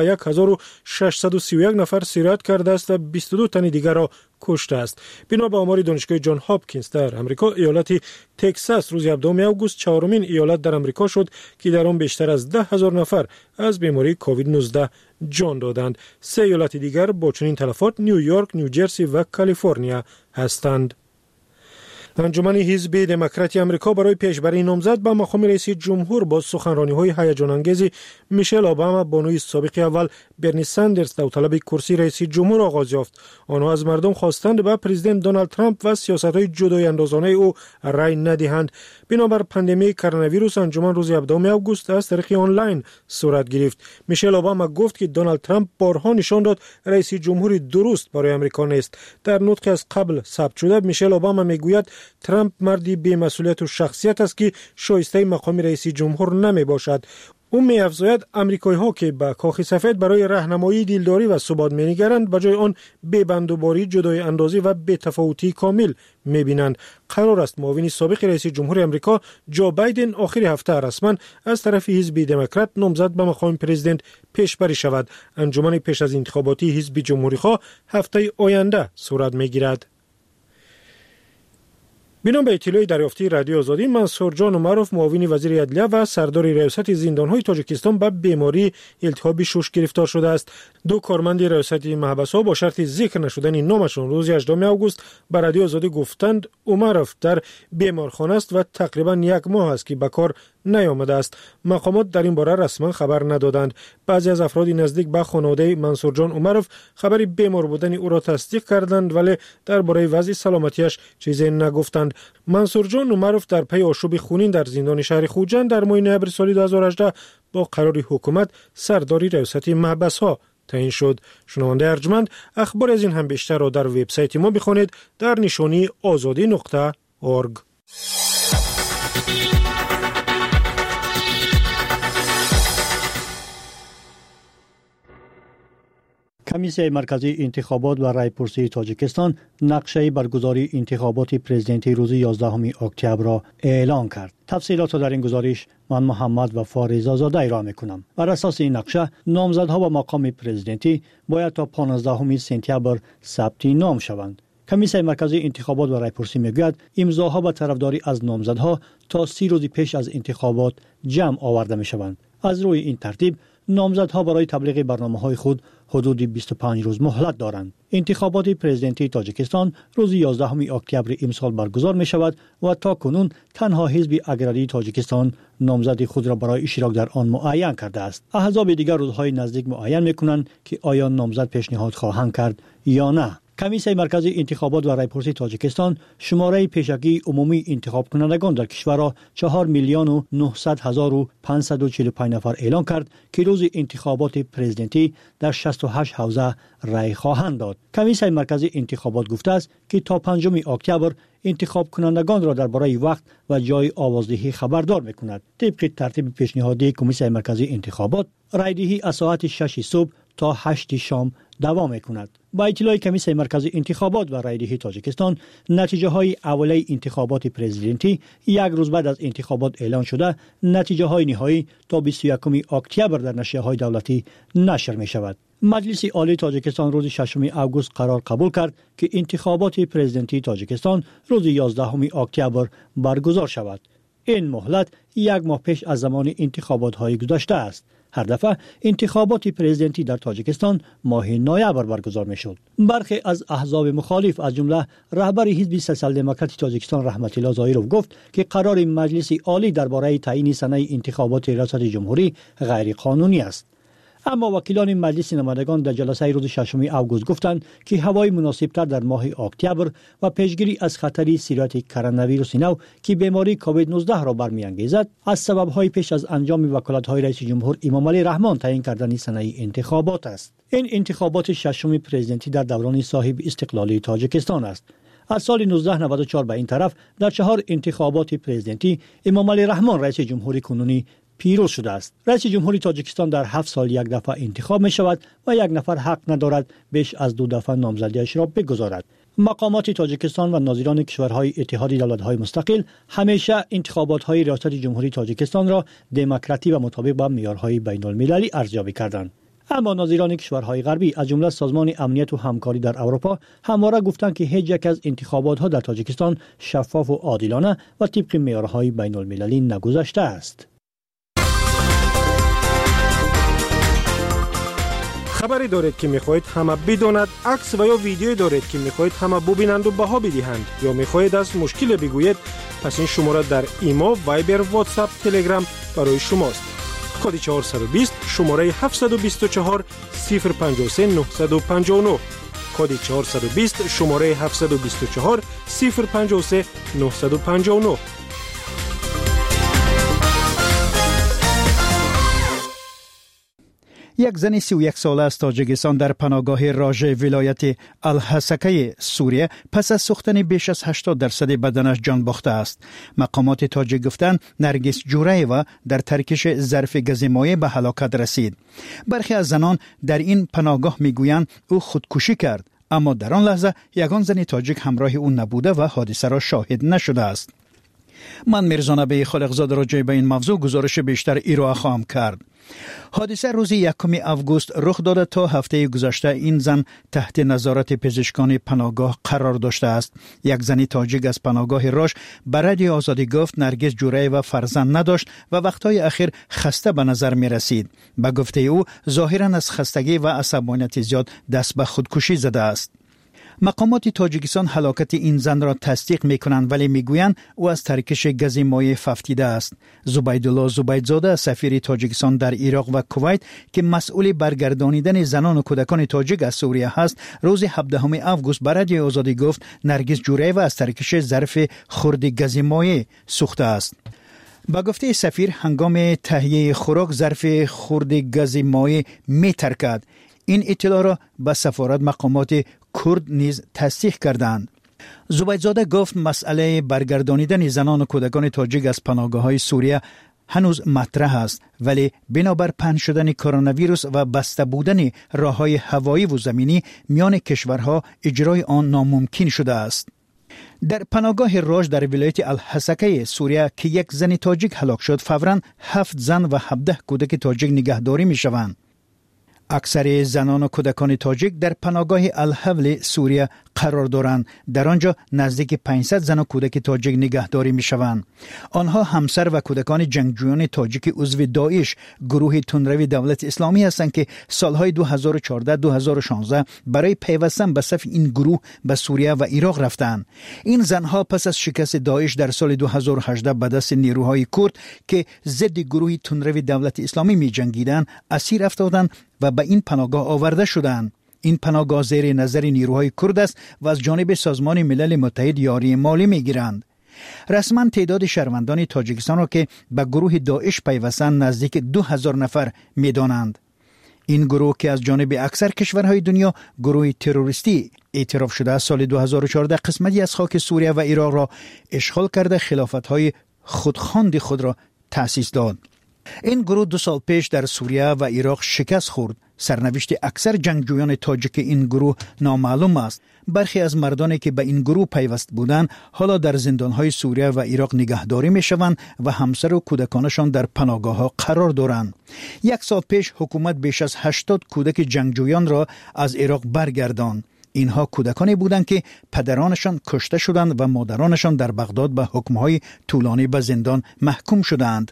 1631 نفر سیرت کرده است و 22 تن دیگر را کشته است. بنا به آمار دانشگاه جان هاپکینز در امریکا، ایالت تگزاس روز 17 آگوست چهارمین ایالت در امریکا شد که در آن بیشتر از 10,000 نفر از بیماری کووید 19 جان دادند. 3 ایالت دیگر با چنین تلفات نیویورک، نیوجرسی و کالیفرنیا هستند. انجمن حزب دموکراتی آمریکا برای پیشبری نامزد به مقام رئیس جمهور با سخنرانی‌های هیجان انگیز میشل اوباما بانوی سابق اول برنی ساندرز داوطلب کرسی رئیس جمهور آغاز یافت. آنها از مردم خواستند به پرزیدنت دونالد ترامپ و سیاست‌های جدای اندازانه او رأی ندهند. بنابر پاندمی کرونا ویروس انجمن روز 17 آگوست از طریق آنلاین صورت گرفت. میشل اوباما گفت که دونالد ترامپ بارها نشان داد رئیس جمهوری درست برای آمریکا نیست. در نطقی از قبل ثبت شده میشل اوباما میگوید ترامپ مردی بی‌مسئولیت و شخصیت است که شایسته مقام رئیس جمهور نمی باشد. او می افزاید آمریکایی ها که به کاخ سفید برای راهنمایی دلداری و ثبات می نگرند به جای آن بی‌بندوباری، جدای اندازی و بی‌تفاوتی کامل می بینند. قرار است معاون سابق رئیس جمهور آمریکا جو بایدن آخر هفته رسما از طرف حزب دموکرات نامزد به مقام پرزیدنت پیشبری شود. انجمن پیش از انتخاباتی حزب جمهوری‌خواه هفته آینده صورت می گیرد. بنا به اطلاع دریافتی رادیو آزادی، منصور جان عمروف معاون وزیر عدلیه و سردار ریاست زندان‌های تاجیکستان به بیماری التهاب شش گرفتار شده است. 2 کارمند ریاست محبس‌ها با شرط ذکر نشدن نامشان روز 18 آگوست به رادیو آزادی گفتند عمروف در بیمارخانه است و تقریبا 1 ماه است که به کار نیامده است. مقامات در این باره رسما خبر ندادند. بعضی از افراد نزدیک به خانواده منصور جان عمروف خبر بیمار بودن او را تصدیق کردند، ولی درباره وضع سلامتیش چیزی نگفتند. منصور جان عمروف در پی آشوب خونین در زندان شهر خوجند در ماه نوامبر سال 2018 با قرار حکومت سرداری ریاست محبس‌ها تعیین شد. شنونده ارجمند، اخبار از این هم بیشتر را در وبسایت ما بخوانید در نشانی azadi.org. کمیسیون مرکزی انتخابات و رایپرسی تاجیکستان نقشه برگزاری انتخابات پرزیدنتی روز 11 اکتبر را اعلان کرد. تفصیلات را در این گزارش من محمد و فارز آزاده ارائه می‌کنم. بر اساس این نقشه نامزدها به مقام پرزیدنتی باید تا 15 سپتامبر ثبت نام شوند. کمیسیون مرکزی انتخابات و رایپرسی میگوید امضاها به طرفداری از نامزدها تا 30 روز پیش از انتخابات جمع آورده می‌شوند. از روی این ترتیب نامزدها برای تبلیغ برنامه‌های خود حدود 25 روز مهلت دارند. انتخابات پرزیدنتی تاجیکستان روز 11 اکتبر امسال برگزار می شود و تا کنون تنها حزب اگراری تاجیکستان نامزد خود را برای اشتراک در آن معین کرده است. احزاب دیگر روزهای نزدیک معین می کنند که آیا نامزد پیشنهاد خواهند کرد یا نه. کمیسیون مرکزی انتخابات و رایپرسی تاجیکستان شماره پیشگی عمومی انتخاب کنندگان در کشور را 4,900,545 نفر اعلان کرد که روز انتخابات پرزیدنتی در 68 حوزه رای خواهند داد. کمیسیون مرکزی انتخابات گفته است که تا 5 اکتبر انتخاب کنندگان را درباره وقت و جای آوازدهی خبردار می‌کند. طبق ترتیب پیشنهادی کمیسیون مرکزی انتخابات، رایدهی از ساعت 6 صبح تا 8 شام دوام می‌کند. با اطلاع کمیسیون مرکزی انتخابات و رایدهی تاجیکستان، نتیجه های اولیه انتخابات پرزیدنتی یک روز بعد از انتخابات اعلان شده، نتیجه های نهایی تا 21 اکتبر در نشریه‌های دولتی نشر می شود. مجلس عالی تاجیکستان روز 6 آگوست قرار قبول کرد که انتخابات پرزیدنتی تاجیکستان روز 11 اکتبر برگزار شود. این مهلت یک ماه پیش از زمان انتخابات های گذشته است. هر دفعه انتخابات پرزیدنتی در تاجیکستان ماه نوامبر برگزار می‌شد. برخی از احزاب مخالف از جمله رهبر حزب سوسیال دموکرات تاجیکستان رحمت الله ظاهرov گفت که قرار مجلس عالی درباره تعیین سنه انتخابات ریاست جمهوری غیر قانونی است. اما وکیلان مجلس نمایندگان در جلسه روز 6 آگوست گفتند که هوای مناسبتر در ماه اکتبر و پیشگیری از خطر سیرت کرونا ویروس نو که بیماری کووید 19 را برمی‌انگیزد از سبب‌های پیش از انجام وکالت‌های رئیس جمهور امام علی رحمان تعیین کردن سنه انتخابات است. این انتخابات ششم پرزیدنتی در دوران صاحب استقلالی تاجیکستان است. از سال 1994 به این طرف در 4 انتخابات پرزیدنتی امام علی رحمان رئیس جمهوری کنونی پیروز شده است. رئیس جمهوری تاجیکستان در 7 سال یک دفعه انتخاب می شود و یک نفر حق ندارد بیش از 2 دفعه نامزدیش را بگذارد. مقامات تاجیکستان و ناظران کشورهای اتحاد دولت‌های مستقل همیشه انتخابات‌های ریاست جمهوری تاجیکستان را دموکراتی و مطابق با معیارهای بین‌المللی ارزیابی کردند. اما ناظران کشورهای غربی از جمله سازمان امنیت و همکاری در اروپا همواره گفتند که هیچ یک از انتخابات‌ها در تاجیکستان شفاف و عادلانه و طبق معیارهای بین‌المللی نگذشته است. خبری دارید که میخواهید همه بداند، عکس و یا ویدیویی دارید که میخواهید همه ببینند و بها بدهند یا میخواهید از مشکل بگویید، پس این شماره در ایما، وایبر، واتساپ، تلگرام برای شماست. کد 420 شماره 724 053 959. کد 420 شماره 724 053 959. یک زن 31 ساله از تاجیکستان در پناهگاه راژ ولایت الحسکه سوریه پس از سوختن بیش از 80% بدنش جان باخته است. مقامات تاجیک گفتند نرگس جورایوا در ترکش ظرف گاز مایع به هلاکت رسید. برخی از زنان در این پناهگاه میگویند او خودکشی کرد، اما در آن لحظه یگان زن تاجیک همراه او نبوده و حادثه را شاهد نشده است. من میرزا نبی خالقزاده راجع به این موضوع گزارش بیشتر ارائه خواهم کرد. حادثه روز 1 آگوست رخ داده. تا هفته گذشته این زن تحت نظارت پزشکان پناهگاه قرار داشته است. یک زن تاجیک از پناهگاه راژ به رادیو آزادی گفت نرگس جورایوا فرزند نداشت و وقتهای اخیر خسته به نظر می رسید. به گفته او ظاهرا از خستگی و عصبانیت زیاد دست به خودکشی زده است. مقامات تاجیکستان هلاکت این زن را تصدیق می‌کنند ولی می‌گویند او از ترکش گاز مایع ففتیده است. زبیدالله زبیدزاده سفیر تاجیکستان در عراق و کویت که مسئول برگردانیدن زنان و کودکان تاجیک از سوریه است، روز 17 آگوست به رادیو آزادی گفت نرگس جورایوا از ترکش ظرف خرد گاز مایع سوخته است. با گفته سفیر هنگام تهیه خوراک ظرف خرد گاز مایع می‌ترکد. این اطلاع را به سفارت مقامات کرد نیز تصدیق کردند. زبیدزاده گفت مسئله برگردانیدن زنان و کودکان تاجیک از پناهگاه‌های سوریه هنوز مطرح است، ولی بنابر پهن شدن کرونا ویروس و بسته بودن راههای هوایی و زمینی میان کشورها اجرای آن ناممکن شده است. در پناهگاه راج در ولایت الحسکه سوریه که یک زن تاجیک هلاک شد، فوراً 7 زن و 17 کودک تاجیک نگهداری می شوند. اکثر زنان و کودکان تاجیک در پناهگاه الحول سوریه قرار دارند. در آنجا نزدیک 500 زن و کودک تاجیک نگهداری می شوند. آنها همسر و کودکان جنگجویان تاجیک عضو داعش، گروه تندروی دولت اسلامی هستند که سالهای 2014-2016 برای پیوستن به صف این گروه به سوریه و عراق رفتند. این زنها پس از شکست داعش در سال 2018 به دست نیروهای کرد که ضد گروه تندروی دولت اسلامی می جنگیدند اسیر افتادند و به این پناهگاه آورده شدند. این پناهگاه زیر نظر نیروهای کرد است و از جانب سازمان ملل متحد یاری مالی می گیرند. رسما تعداد شهروندان تاجیکستان را که به گروه داعش پیوستند نزدیک 2000 نفر می دانند. این گروه که از جانب اکثر کشورهای دنیا گروه تروریستی اعتراف شده است، سال 2014 قسمتی از خاک سوریه و عراق را اشغال کرده خلافت‌های خودخواند خود را تأسیس داد. این گروه 2 سال پیش در سوریه و عراق شکست خورد. سرنوشت اکثر جنگجویان تاجیک این گروه نامعلوم است. برخی از مردانی که به این گروه پیوست بودند حالا در زندانهای سوریه و عراق نگهداری می شوند و همسر و کودکانشان در پناهگاه‌ها قرار دارند. 1 سال پیش حکومت بیش از 80 کودک جنگجویان را از عراق برگرداند. اینها کودکانی بودند که پدرانشان کشته شدند و مادرانشان در بغداد به حکم‌های طولانی به زندان محکوم شدند.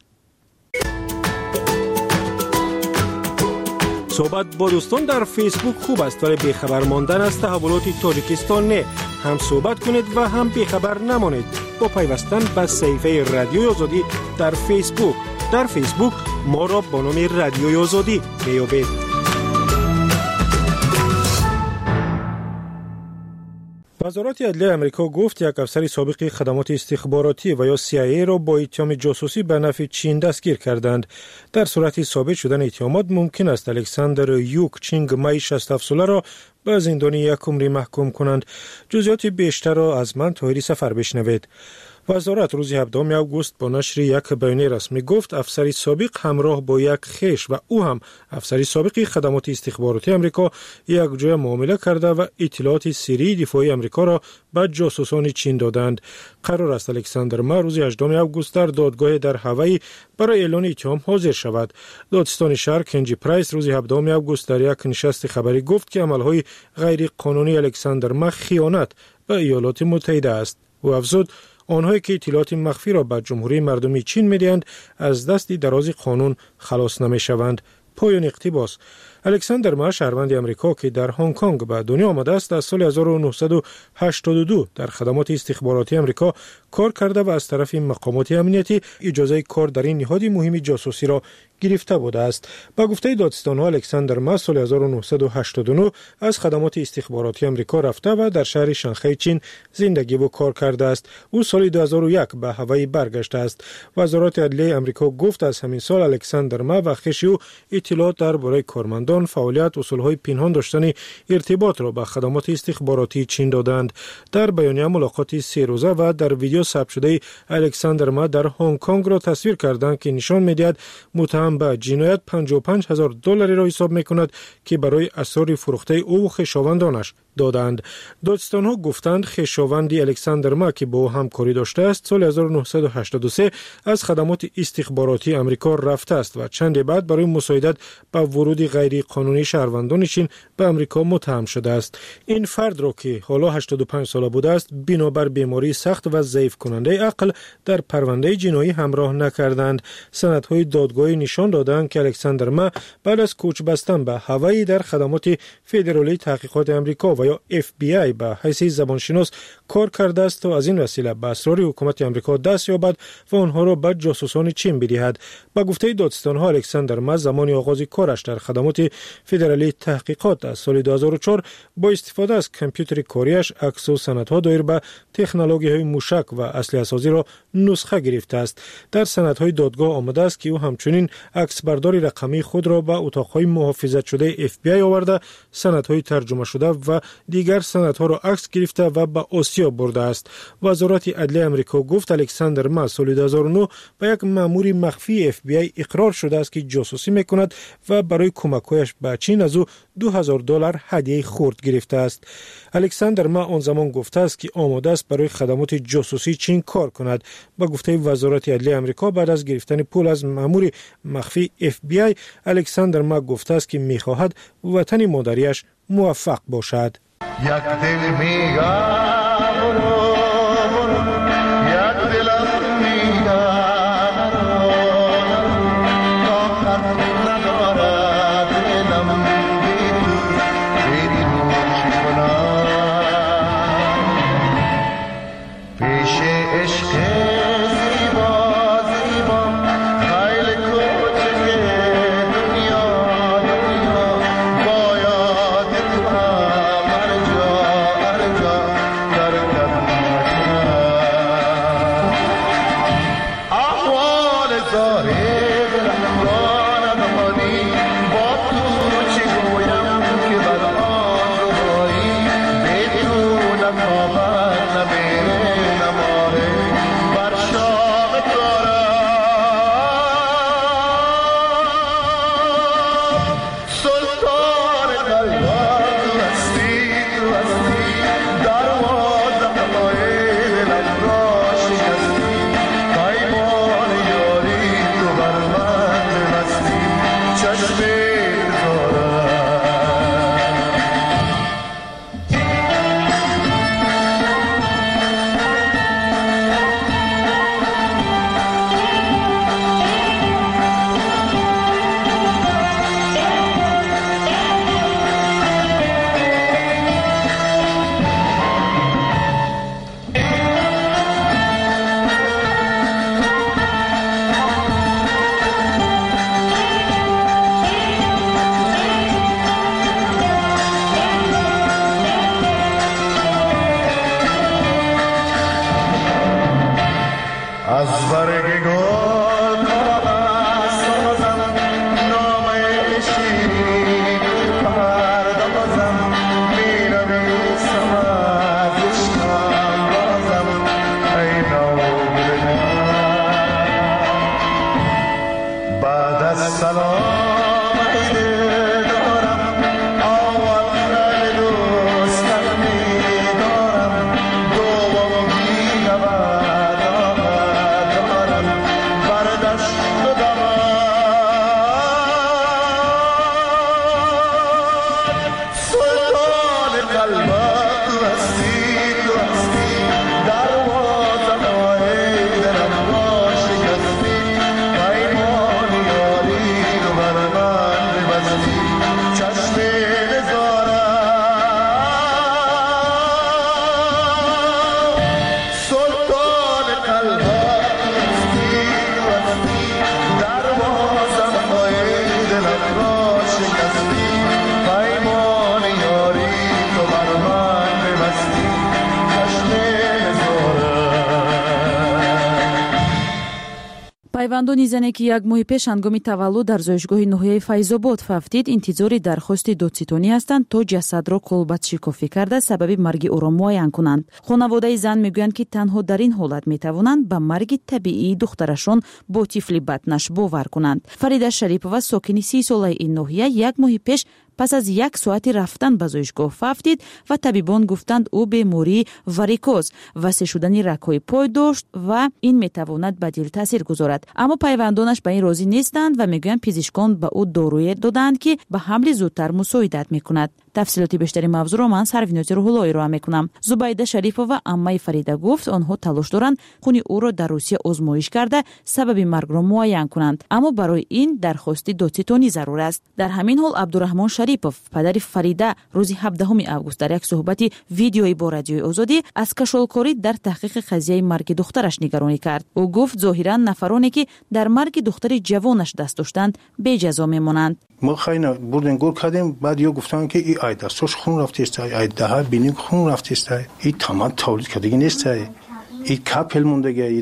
صحبت با دوستان در فیسبوک خوب است، ولی بیخبر ماندن از تحولات تاجیکستان نه. هم صحبت کنید و هم بیخبر نمانید با پیوستن به صفحه رادیوی آزادی در فیسبوک. در فیسبوک ما را با نام رادیوی آزادی میابید. وزارت عدلیه آمریکا گفت یک افسر سابق خدمات استخباراتی و یا CIA را با اتهام جاسوسی به نفع چین دستگیر کردند. در صورت ثابت شدن اتهامات ممکن است الکساندر یوک چینگ مای 67 ساله را به زندان 1 عمری محکوم کنند. جزئیات بیشتر را از من طاهری سفر بشنوید. وزارت روز 17 آگوست با نشر یک بیانیه رسمی گفت افسری سابق همراه با یک خویش و او هم افسری سابق خدمات استخباراتی آمریکا یک جای معامله کرده و اطلاعات سری دفاعی آمریکا را به جاسوسان چین دادند. قرار است الکساندر ما روز 18 آگوست در دادگاه در هوایی برای اعلان اتهام حاضر شود. دادستان شهر کنجی پرایس روز 17 آگوست در یک نشست خبری گفت که عملهای غیر قانونی الکساندر ما خیانت به ایالات متحده است. او افزود آنهایی که اطلاعات مخفی را به جمهوری مردمی چین می‌دهند از دست دراز قانون خلاص نمی‌شوند. پایان اقتباس. الکساندر ما شهروند آمریکا که در هنگ کنگ به دنیا آمده است از سال 1982 در خدمات استخباراتی آمریکا کار کرده و از طرف مقامات امنیتی اجازه کار در این نهاد مهم جاسوسی را گرفته بوده است. با گفته دادستان‌ها الکساندر ما سال 1989 از خدمات استخباراتی آمریکا رفته و در شهر شانگهای چین زندگی و کار کرده است. او سال 2001 به هوایی برگشته است. وزارت عدلیه آمریکا گفت از همین سال الکساندر ما و خویش او اطلاعات درباره کارمندان فعالیت اصولهای پنهان داشتن ارتباط را به خدمات استخباراتی چین دادند. در بیانیه ملاقات 3 روزه و در ویدیو ثبت شده الکساندر ما در هنگ کنگ را تصویر کردند که نشان می‌دهد متهم به جنایت $55,000 را حساب می‌کند که برای اسرار فروخته او و خویشاوندانش دادند. دادستان‌ها گفتند خویشاوند الکساندر ما که با او همکاری داشته است سال 1983 از خدمات استخباراتی آمریکا رفته است و چند بعد برای مساعدت به ورود غیر قانونی شهروندان چین به آمریکا متهم شده است. این فرد را که حالا 85 ساله بوده است بنابر بیماری سخت و ضعیف کننده عقل در پرونده جنایی همراه نکردند. سندهای دادگاهی نشان دادند که الکساندر ما بعد از کوچ بستن به هوایی در خدمات فدرالی تحقیقات آمریکا و یا FBI به حیث زبانشناس کار کرده است تا از این وسیله به اسرار حکومت آمریکا دست یابد و آنها را به جاسوسان چین بدهد. با گفته دادستان‌ها الکساندر ما زمان آغاز کارش در خدمات فدرالی تحقیقات از سال 2004 با استفاده از کامپیوتر کاریش عکس و سندها دایر به تکنولوژی‌های موشک و اسلحه سازی را نسخه گرفته است. در سندهای دادگاه آمده است که او همچنین عکسبرداری رقمی خود را به اتاق‌های محافظت شده FBI آورده، سندهای ترجمه شده و دیگر سندها را عکس گرفته و به آسیا برده است. وزارت عدلیه آمریکا گفت الکساندر ما سال 2009 به یک مأمور مخفی FBI اقرار شده است که جاسوسی میکند و برای کمک‌هایش به چین از او $2000 هدیه خرد گرفته است. الکساندر ما آن زمان گفته است که آماده است برای خدمات جاسوسی چین کار کند. با گفته وزارت عدلیه آمریکا بعد از گرفتن پول از مأمور مخفی FBI الکساندر ما گفته است که می‌خواهد وطن مادریش موفق باشد. пайвандони зане ки як моҳи пеш ҳангоми таваллуд дар зоишгоҳи ноҳияи Файзобод фавтид интизори дархости додситонӣ ҳастанд то ҷасадро колбатшикофӣ карда сабаби марги ӯро муайян кунанд. хонаводаи зан мегӯянд ки танҳо дар ин ҳолат метавонанд ба марги табиии духтарашон бо тифли батнаш бовар кунанд. Фарида Шарипова сокини 30 солаи ин ноҳия як моҳи пеш пас аз 1 соати рафтан ба зоишгоҳ фавтид ва табибон гуфтанд ӯ бемории варикоз, васеъ шудани рагҳои пой дошт ва ин метавонад ба дил таъсир гузорад. аммо пайвандонаш ба ин розӣ нестанд ва мегӯянд пизишкон ба ӯ дорӯе доданд ки ба ҳамли зудтар мусоидат мекунад. тафсилоти бештари мавзӯъро ман Сарвинози Рӯҳулло ироа мекунам. Зубайда Шарифова аммаи Фарида гуфт онҳо талош доранд хуни ӯро дар Русия озмоиш карда сабаби маргро муайян кунанд, аммо барои ин дархости додситонӣ зарур аст. дар ҳамин ҳол Абдураҳмон Шарипов, падари Фарида, рӯзи 17 август дар як суҳбати видеои бо Радиои Озодӣ аз кашолкорӣ дар таҳқиқи қазияи марги духтараш нигаронӣ кард. ӯ гуфт зоҳиран нафароне ки дар марги духтари ҷавонаш даст доштанд беҷазо мемонанд. ما خیلی بردن گور کردیم بعد یا گفتن که این ای دستش خون رفته است ای ده بینی خون رفته است این تمام تولید کردگی نیست این کپل موندگی ایده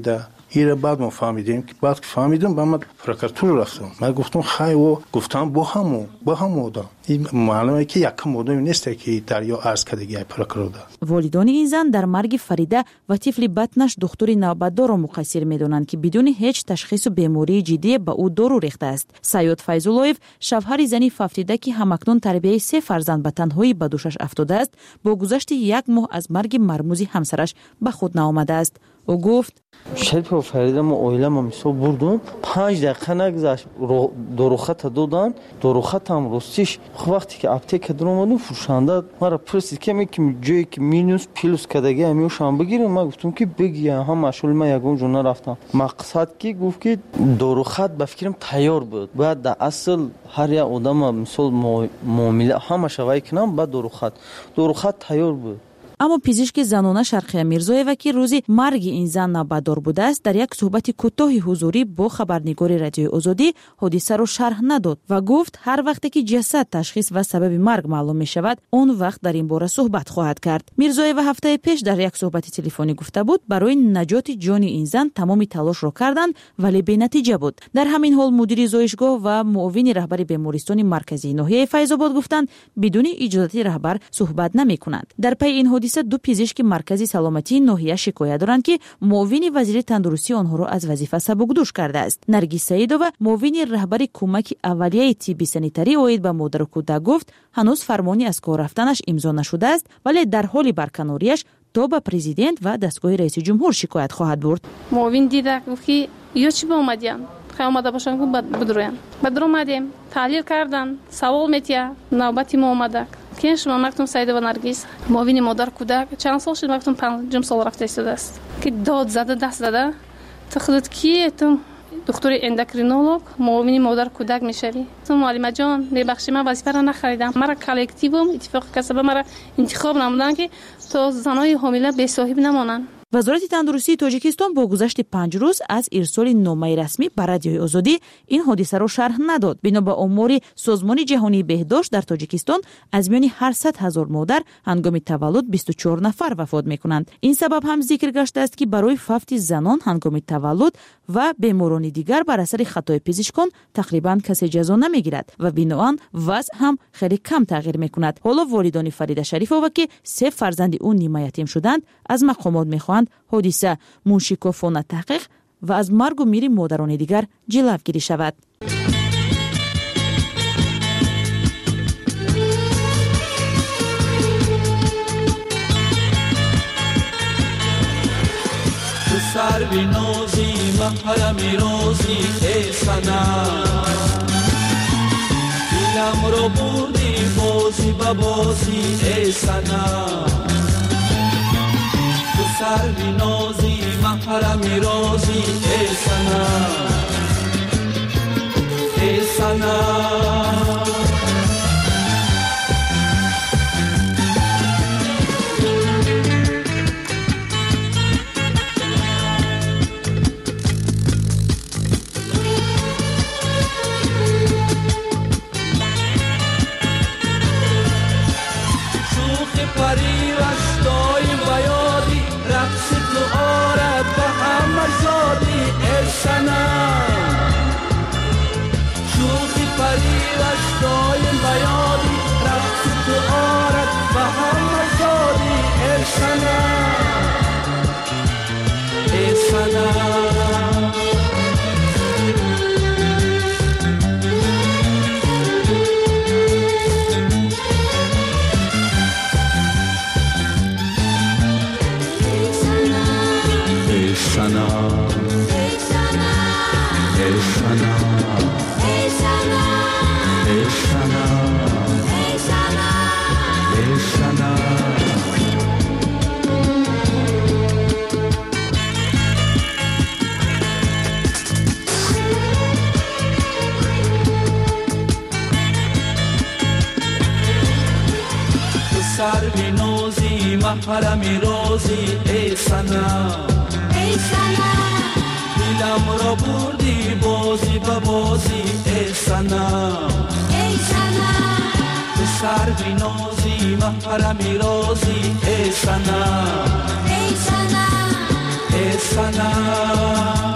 این بعد ما فهمیدیم که بعد فهمیدم با من پروکراتور رفتم. من گفتم خیر و گفتم با هم مودا. این معلومه که یک موضوع نیست که دریا عرض کرده پروکراتور. والدان این زن در مرگ فریده و طفل بطنش دکتر نوبتدار را مقصر میدونند که بدون هیچ تشخیص بیماری جدی به او دارو ریخته است. سیاد فیض‌اللهیف شوهر زنی فافتیده که همکنون تربیت 3 فرزند به تنهایی به دوشش افتاده است، با گذشت 1 ماه از مرگ مرموز همسرش به خود نآمده است. او گفت شاید به فریده ما اویلم مثال بردم 5 دقیقه نگذشت داروخط دادن. داروخط هم راستیش وقتی که اپتیک در اومدم فروشنده مرا پرسید که جایی که مینوس پیلوس کدگی همیشون بگیریم. من گفتم که بگی هم مشغول من یگون جون رفتم. مقصد که گفت که داروخط به فکرم تیار بود. بعد در اصل هر یک آدم مثال معامله همه شوی کنم بعد داروخط تیار بود. اما پزشک زنانه شرقیه میرزایوه که روزی مرگ این زن نوبتدار بوده است، در یک صحبت کوتاه حضوری با خبرنگار رادیوی آزادی حادثه را شرح نداد و گفت هر وقتی که جسد تشخیص و سبب مرگ معلوم می شود اون وقت در این باره صحبت خواهد کرد. میرزایوه هفته پیش در یک صحبت تلفنی گفته بود برای نجات جان این زن تمام تلاش را کردند ولی بی نتیجه بود. در همین حال مدیر زایشگاه و معاون رهبر بیمارستان مرکزی ناحیه فیض‌آباد گفتند بدون اجازت رهبر صحبت نمی کنند. در پی این حادثه 2 پزشک مرکزی سلامتی ناحیه شکایت دارند که معاون وزیر تندرستی آنها را از وظیفه سبکدوش کرده است. نرگس سعیدова معاون رهبر کمک اولیه طبی سانیتری اوید به مادر و کودک گفت هنوز فرمانی از کار رفتنش امضا نشده است ولی در حال برکناریش تا به پرزیدنت و دستگاه رئیس جمهور شکایت خواهد برد. معاون دیده گفت که یا چی با اومدین خیلی اومده باشن که بدروین بدر اومدیم تحلیل کردن سوال میتیا نوبتی ما اومده که شما مکتوم سعیده و نرگس معاون مادر کودک چند سال شد مکتوم 5 سال رفته است که داد زده دست زده تخدت کی تو دکتر اندوکرینولوگ معاون مادر کودک میشوی تو معلمه جان ببخشید من وظیفه را نخریدم مرا کلکتیوم اتفاق کسب مرا انتخاب نمودن که تا زنای حامله بی صاحب نمانند. وزارت تندرستی تاجیکستان با گذشت 5 روز از ارسال نامه رسمی به رادیوی آزادی این حادثه را شرح نداد. بنا به آمار سازمان جهانی بهداشت در تاجیکستان از میان هر 100,000 مادر هنگام تولد 24 نفر وفات میکنند. این سبب هم ذکر گشته است که برای فوت زنان هنگام تولد و بیماران دیگر بر اثر خطای پزشکان تقریبا کسی جزا نمیگیرد و بنابراین وضع هم خیلی کم تغییر میکند. حالا والدان فریده شریفova که 3 فرزند او نیمه یتیم شدند از مقامات میخواهند حادثه منشکافانه تحقیق و از مرگ و میر مادران دیگر جلوگیری شود. سر بی نازی محرم رازی ای سنم دلم رو بردی بازی با بازی ای سنم تو سر بی نازی محرم رازی ای سنم ای سنم سر بی نازی محرم رازی ای سنم ای سنم دلم را بردی بازی با بازی ای سنم ای سنم سر بی نازی محرم رازی ای سنم ای سنم ای صنم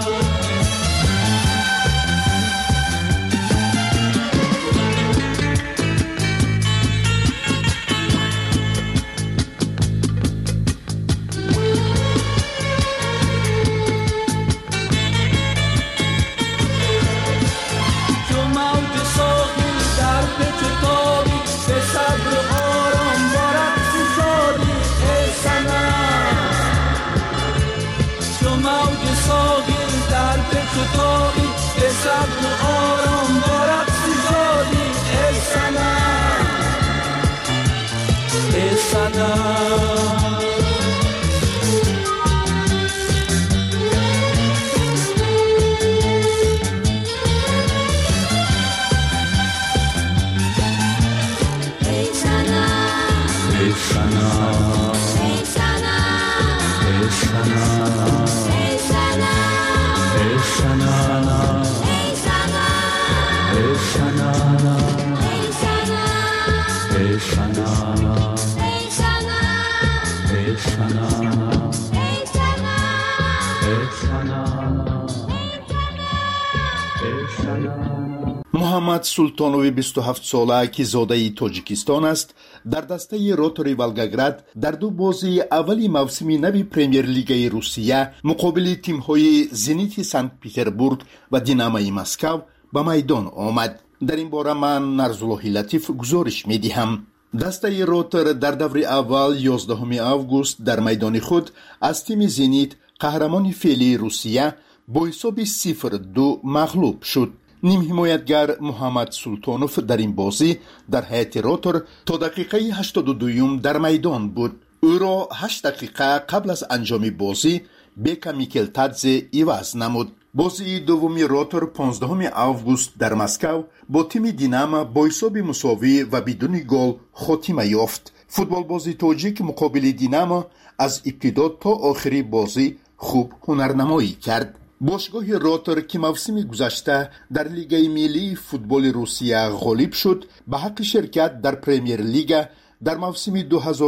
محمد سلطانوی 27 ساله که زاده تاجیکستان است در دسته روتری ولگاگراد در دو بازی اولی موسم نو پریمیر لیگ روسیه مقابل تیم‌های زنیت سنت پتربورگ و دینامای مسکو به میدان آمد. در این باره من نرزالله لطیف گزارش می‌دهم. دسته روتر در دور اول 11 آگوست در میدان خود از تیم زنیت قهرمان فعلی روسیه با حساب 0-2 مغلوب شد. نیم حمایتگر محمد سلطانوف در این بازی در هیئت روتر تا دقیقه 82 در میدان بود. او را 8 دقیقه قبل از انجام بازی بیکا میکل تادزه عوض نمود. بازی دومی روتر 15 آگوست در مسکو با تیم دیناما با حساب مساوی و بدون گل خاتمه یافت. فوتبال بازی تاجیک مقابل دیناما از ابتدا تا آخری بازی خوب هنرنمایی کرد. باشگاه روتر که موسم گذشته در لیگ ملی فوتبال روسیه غالب شد به حق شرکت در پریمیر لیگ در موسم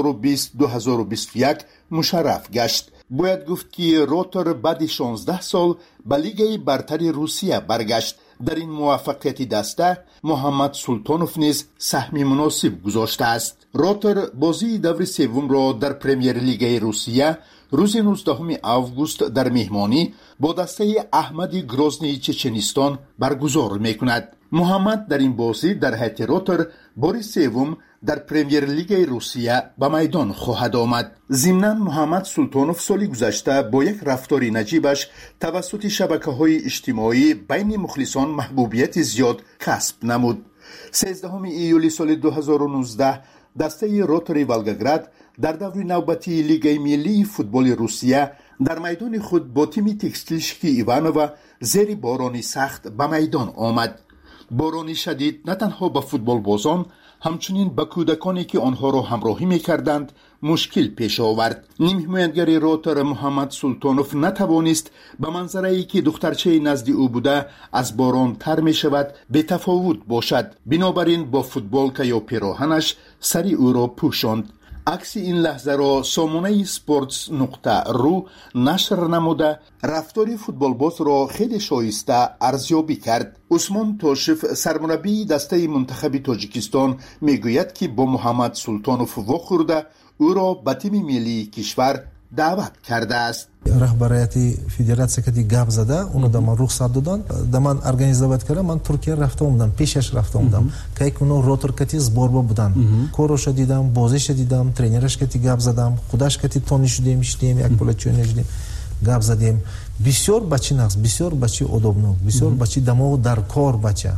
2020-2021 مشرف گشت. باید گفت که روتر بعد 16 سال به لیگ برتر روسیه برگشت. در این موفقیت دسته محمد سلطانوف نیز سهم مناسب گذاشته است. روتر بازی دور سوم را در پریمیر لیگ روسیه روز 19 آگوست در مهمانی با دسته احمد گروزنی چچنستان برگزار میکند. محمد در این بازی در هیئت روتر بار سوم در پریمیر لیگ روسیه به میدان خواهد آمد. ضمناً محمد سلطانوف سال گذشته با یک رفتار نجیبش توسط شبکه‌های اجتماعی بین مخلصان محبوبیت زیاد کسب نمود. 13 ایولی سال 2019 دسته روتری ولگاگراد در دور نوبتی لیگ ملی فوتبال روسیه در میدان خود با تیم تکستیلشکی ایوانووا زیر بارانی سخت به میدان آمد. بارانی شدید نه تنها به فوتبال بازان همچنین به کودکانی که آنها را همراهی می‌کردند مشکل پیش آورد. نیم حمایتگر روتر محمد سلطانوف نتوانست به منظره‌ای که دخترچه نزد او بوده از باران تر می شود به تفاوت باشد. بنابراین با فوتبال که یا پیراهنش سری او را پوشاند. عکس این لحظه را سامانه sports.ru نشر نموده رفتار فوتبال باز را خیلی شایسته ارزیابی کرد. عثمان توشف سرمربی دسته منتخب تاجیکستان میگوید که با محمد سلطانوف واخورده او را به تیم ملی کشور دعوت کرده است. رهبریت فدراسیه که گپ زده اونو در من رخصت دادن در من ارگانیزovat کردم. من ترکیه رفته اومدم پیشش رفته اومدم که اونو روتر کتی زبوربا بودن کوروش دیدم بازیش دیدم ترینرش کتی گپ زدم خودش کتی تونی شدیم یک پولچو نشدیم گپ زدیم. بسیار بچه نقص بسیار بچه ادبناک بسیار بچه دماغ در کار بچه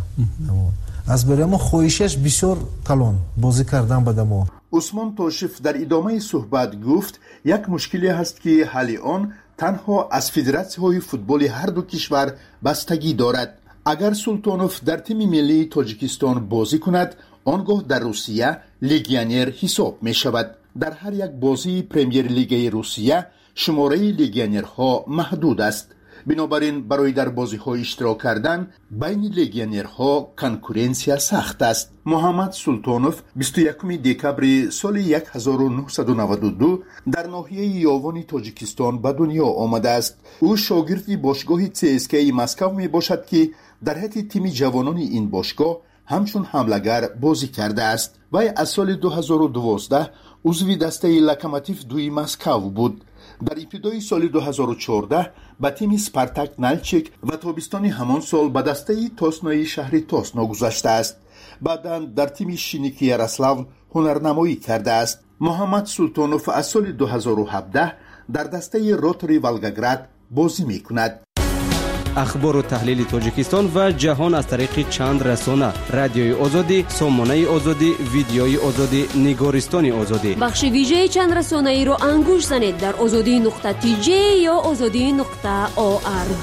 از برای ما خویشش بسیار کلان بازی کردن به دماغ. عثمان توشف در ادامه صحبت گفت یک مشکلی هست که حل آن تنها از فدراسی‌های فوتبال هر دو کشور بستگی دارد. اگر سلطانوف در تیم ملی تاجیکستان بازی کند آنگاه در روسیه لیگیونر حساب می شود. در هر یک بازی پریمیر لیگ روسیه شماره لیگیونرها محدود است. بنابراین برای در بازی‌ها اشتراک کردن بین لگیونرها کنکورنسیا سخت است. محمد سلطانوف 21 دکبر سال 1992 در ناحیه یاوان تاجیکستان به دنیا آمده است. او شاگرد باشگاه CSKA مسکو می باشد که در حیط تیم جوانان این باشگاه همچون حمله‌گر بازی کرده است. وی از سال 2012 عضو دسته لوکوموتیو دوی مسکو بود. در ابتدای سال 2014 به تیم سپارتاک نلچیک و تابستان همان سال به دسته تاسنای شهر تاسنا گذشته است. بعداً در تیم شینیکی یاروسلاو هنرنمایی کرده است. محمد سلطانوف از سال 2017 در دسته روتری والگاگراد بازی می کند. اخبار و تحلیل تاجیکستان و جهان از طریق چند رسانه: رادیوی آزادی، سامانه آزادی، ویدیوی آزادی، نگارستان آزادی. بخش ویژه چند رسانه ای رو انگوش زنید در azadi.tj یا azadi.org.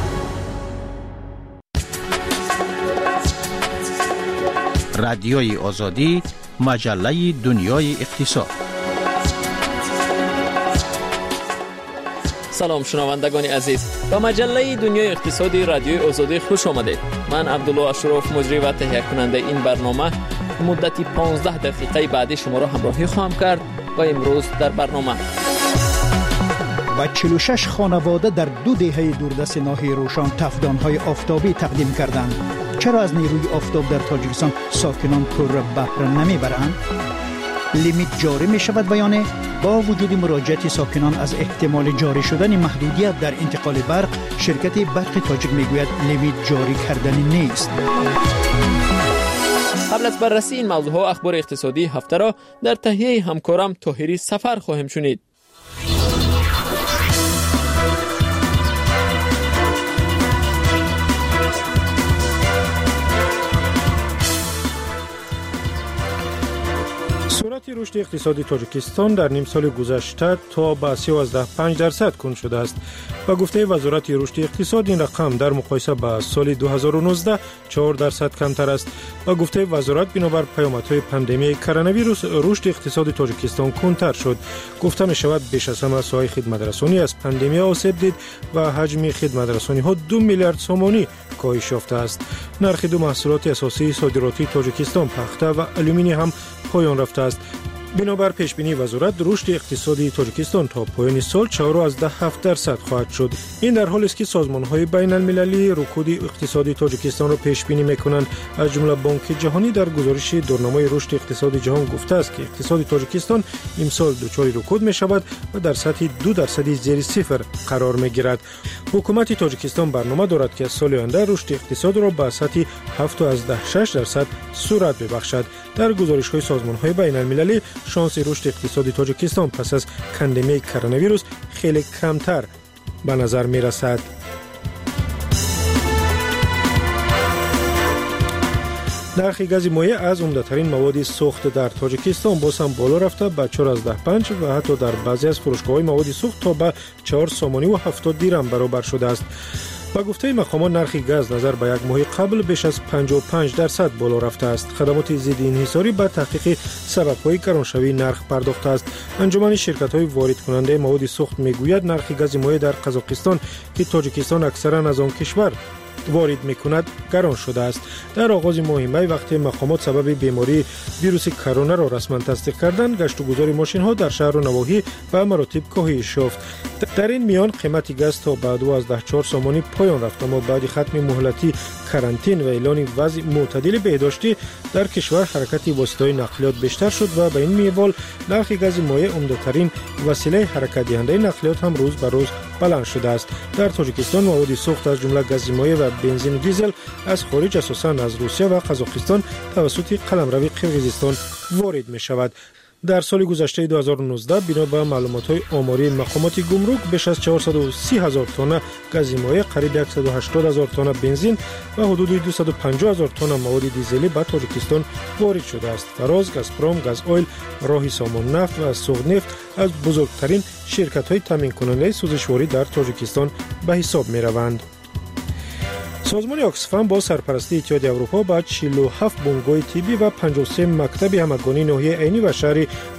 رادیوی آزادی، مجله دنیای اقتصاد. سلام شنوندگان عزیز، با مجله دنیای اقتصادی رادیوی آزادی خوش آمدید. من عبدالله اشرف مجری و تهیه کننده این برنامه مدتی 15 دقیقه بعدی شما را همراهی خواهم کرد و امروز در برنامه و 46 خانواده در 2 دهه دوردست ناحیه روشن تفدان‌های آفتابی تقدیم کردند. چرا از نیروی آفتاب در تاجیکستان ساکنان پر بهره نمیبرند؟ لیمیت جاری می شود و یا نه؟ با وجود مراجعت ساکنان از احتمال جاری شدن محدودیت در انتقال برق، شرکت برق تاجیک میگوید لیمیت جاری کردنی نیست. قبل از بررسی این موضوعات اخبار اقتصادی هفته را در تهیه همکارم طاهری سفر خواهیم شنید. سرعت رشد اقتصادی تاجیکستان در نیم سال گذشته تا به 13.5% کند شده است. با گفته وزارت رشد اقتصاد این رقم در مقایسه با سال 2019 4% کمتر است. با گفته وزارت بنابر پیامدهای پاندمی کرونا ویروس رشد اقتصاد تاجیکستان کندتر شد. گفته می شود بیش از همه ساحه خدمترسانی از پاندمی آسیب دید و حجم خدمترسانی ها 2 میلیارد سومانی کاهش یافته است. نرخ دو محصولات اساسی صادراتی تاجیکستان پخته و آلومینی هم پایان رفته است. بنابر پیشبینی وزارت رشد اقتصادی تاجیکستان تا پایان سال 4.7% خواهد شد. این در حالی است که سازمان‌های بین المللی رکود اقتصادی تاجیکستان را پیش بینی می‌کنند. از جمله بانک جهانی در گزارش دورنامه رشد اقتصادی جهان گفته است که اقتصاد تاجیکستان امسال دچار رکود می‌شود و در سطح 2% زیر صفر قرار می‌گیرد. حکومت تاجیکستان برنامه دارد که سال آینده رشد اقتصاد را به سطح 7.6% سرعت ببخشد. در گزارش‌های سازمان‌های بین المللی شانس رشد اقتصادی تاجیکستان پس از پاندمی کرونا ویروس خیلی کمتر به نظر می رسد. نرخ گاز مایع از عمده‌ترین مواد سوخت در تاجیکستان باز هم بالا رفته به 4.5 و حتی در بعضی از فروشگاه‌های مواد سوخت تا به 4 سومانی و 70 دیرم برابر شده است. با گفته مقامات نرخ گاز نظر به یک ماه قبل بیش از 55% بالا رفته است. خدمات ضد انحصاری به تحقیق سبب‌های گرانشوی نرخ پرداخته است. انجمن شرکت‌های وارد کننده مواد سوخت میگوید نرخ گاز مایع در قزاقستان که تاجیکستان اکثرا از آن کشور وارد میکند گران شده است. در آغاز ماه می وقتی مقامات سبب بیماری ویروس کرونا را رسما تصدیق کردند، گشت و گذار ماشین ها در شهر و نواحی به مراتب کاهش یافت. در این میان قیمت گاز تا به 12.4 سومانی پایان رفت، اما بعد ختم مهلتی کرانتین و اعلان وضع معتدل بهداشتی در کشور حرکت واسطه‌های نقلیات بیشتر شد و به این منوال نرخ گاز مایع عمده‌ترین وسیله حرکت دهنده نقلیات هم روز به روز بلند شده است. در تاجیکستان مواد سوخت از جمله گاز مایع و بنزین و دیزل از خارج اساساً از روسیه و قزاقستان توسط قلمرو قرقیزستان وارد می شود. در سال گذشته 2019 بنا به معلومات‌های آماری مقامات گمرک بیش از 430,000 تن گاز مایع، قریب 180,000 تن بنزین و حدود 250,000 تن مواد دیزلی به تاجیکستان وارد شده است. فراز، گازپروم، گاز اویل، راهی سامان نفت و سوخت نفت از بزرگترین شرکت‌های تامین کننده سوزشواری در تاجیکستان به حساب می‌روند. سازمان آکسفام با سرپرستی اتحادیه اروپا با 47 بنگاه طبی و 53 مکتب همگانی ناحیه عینی و شهر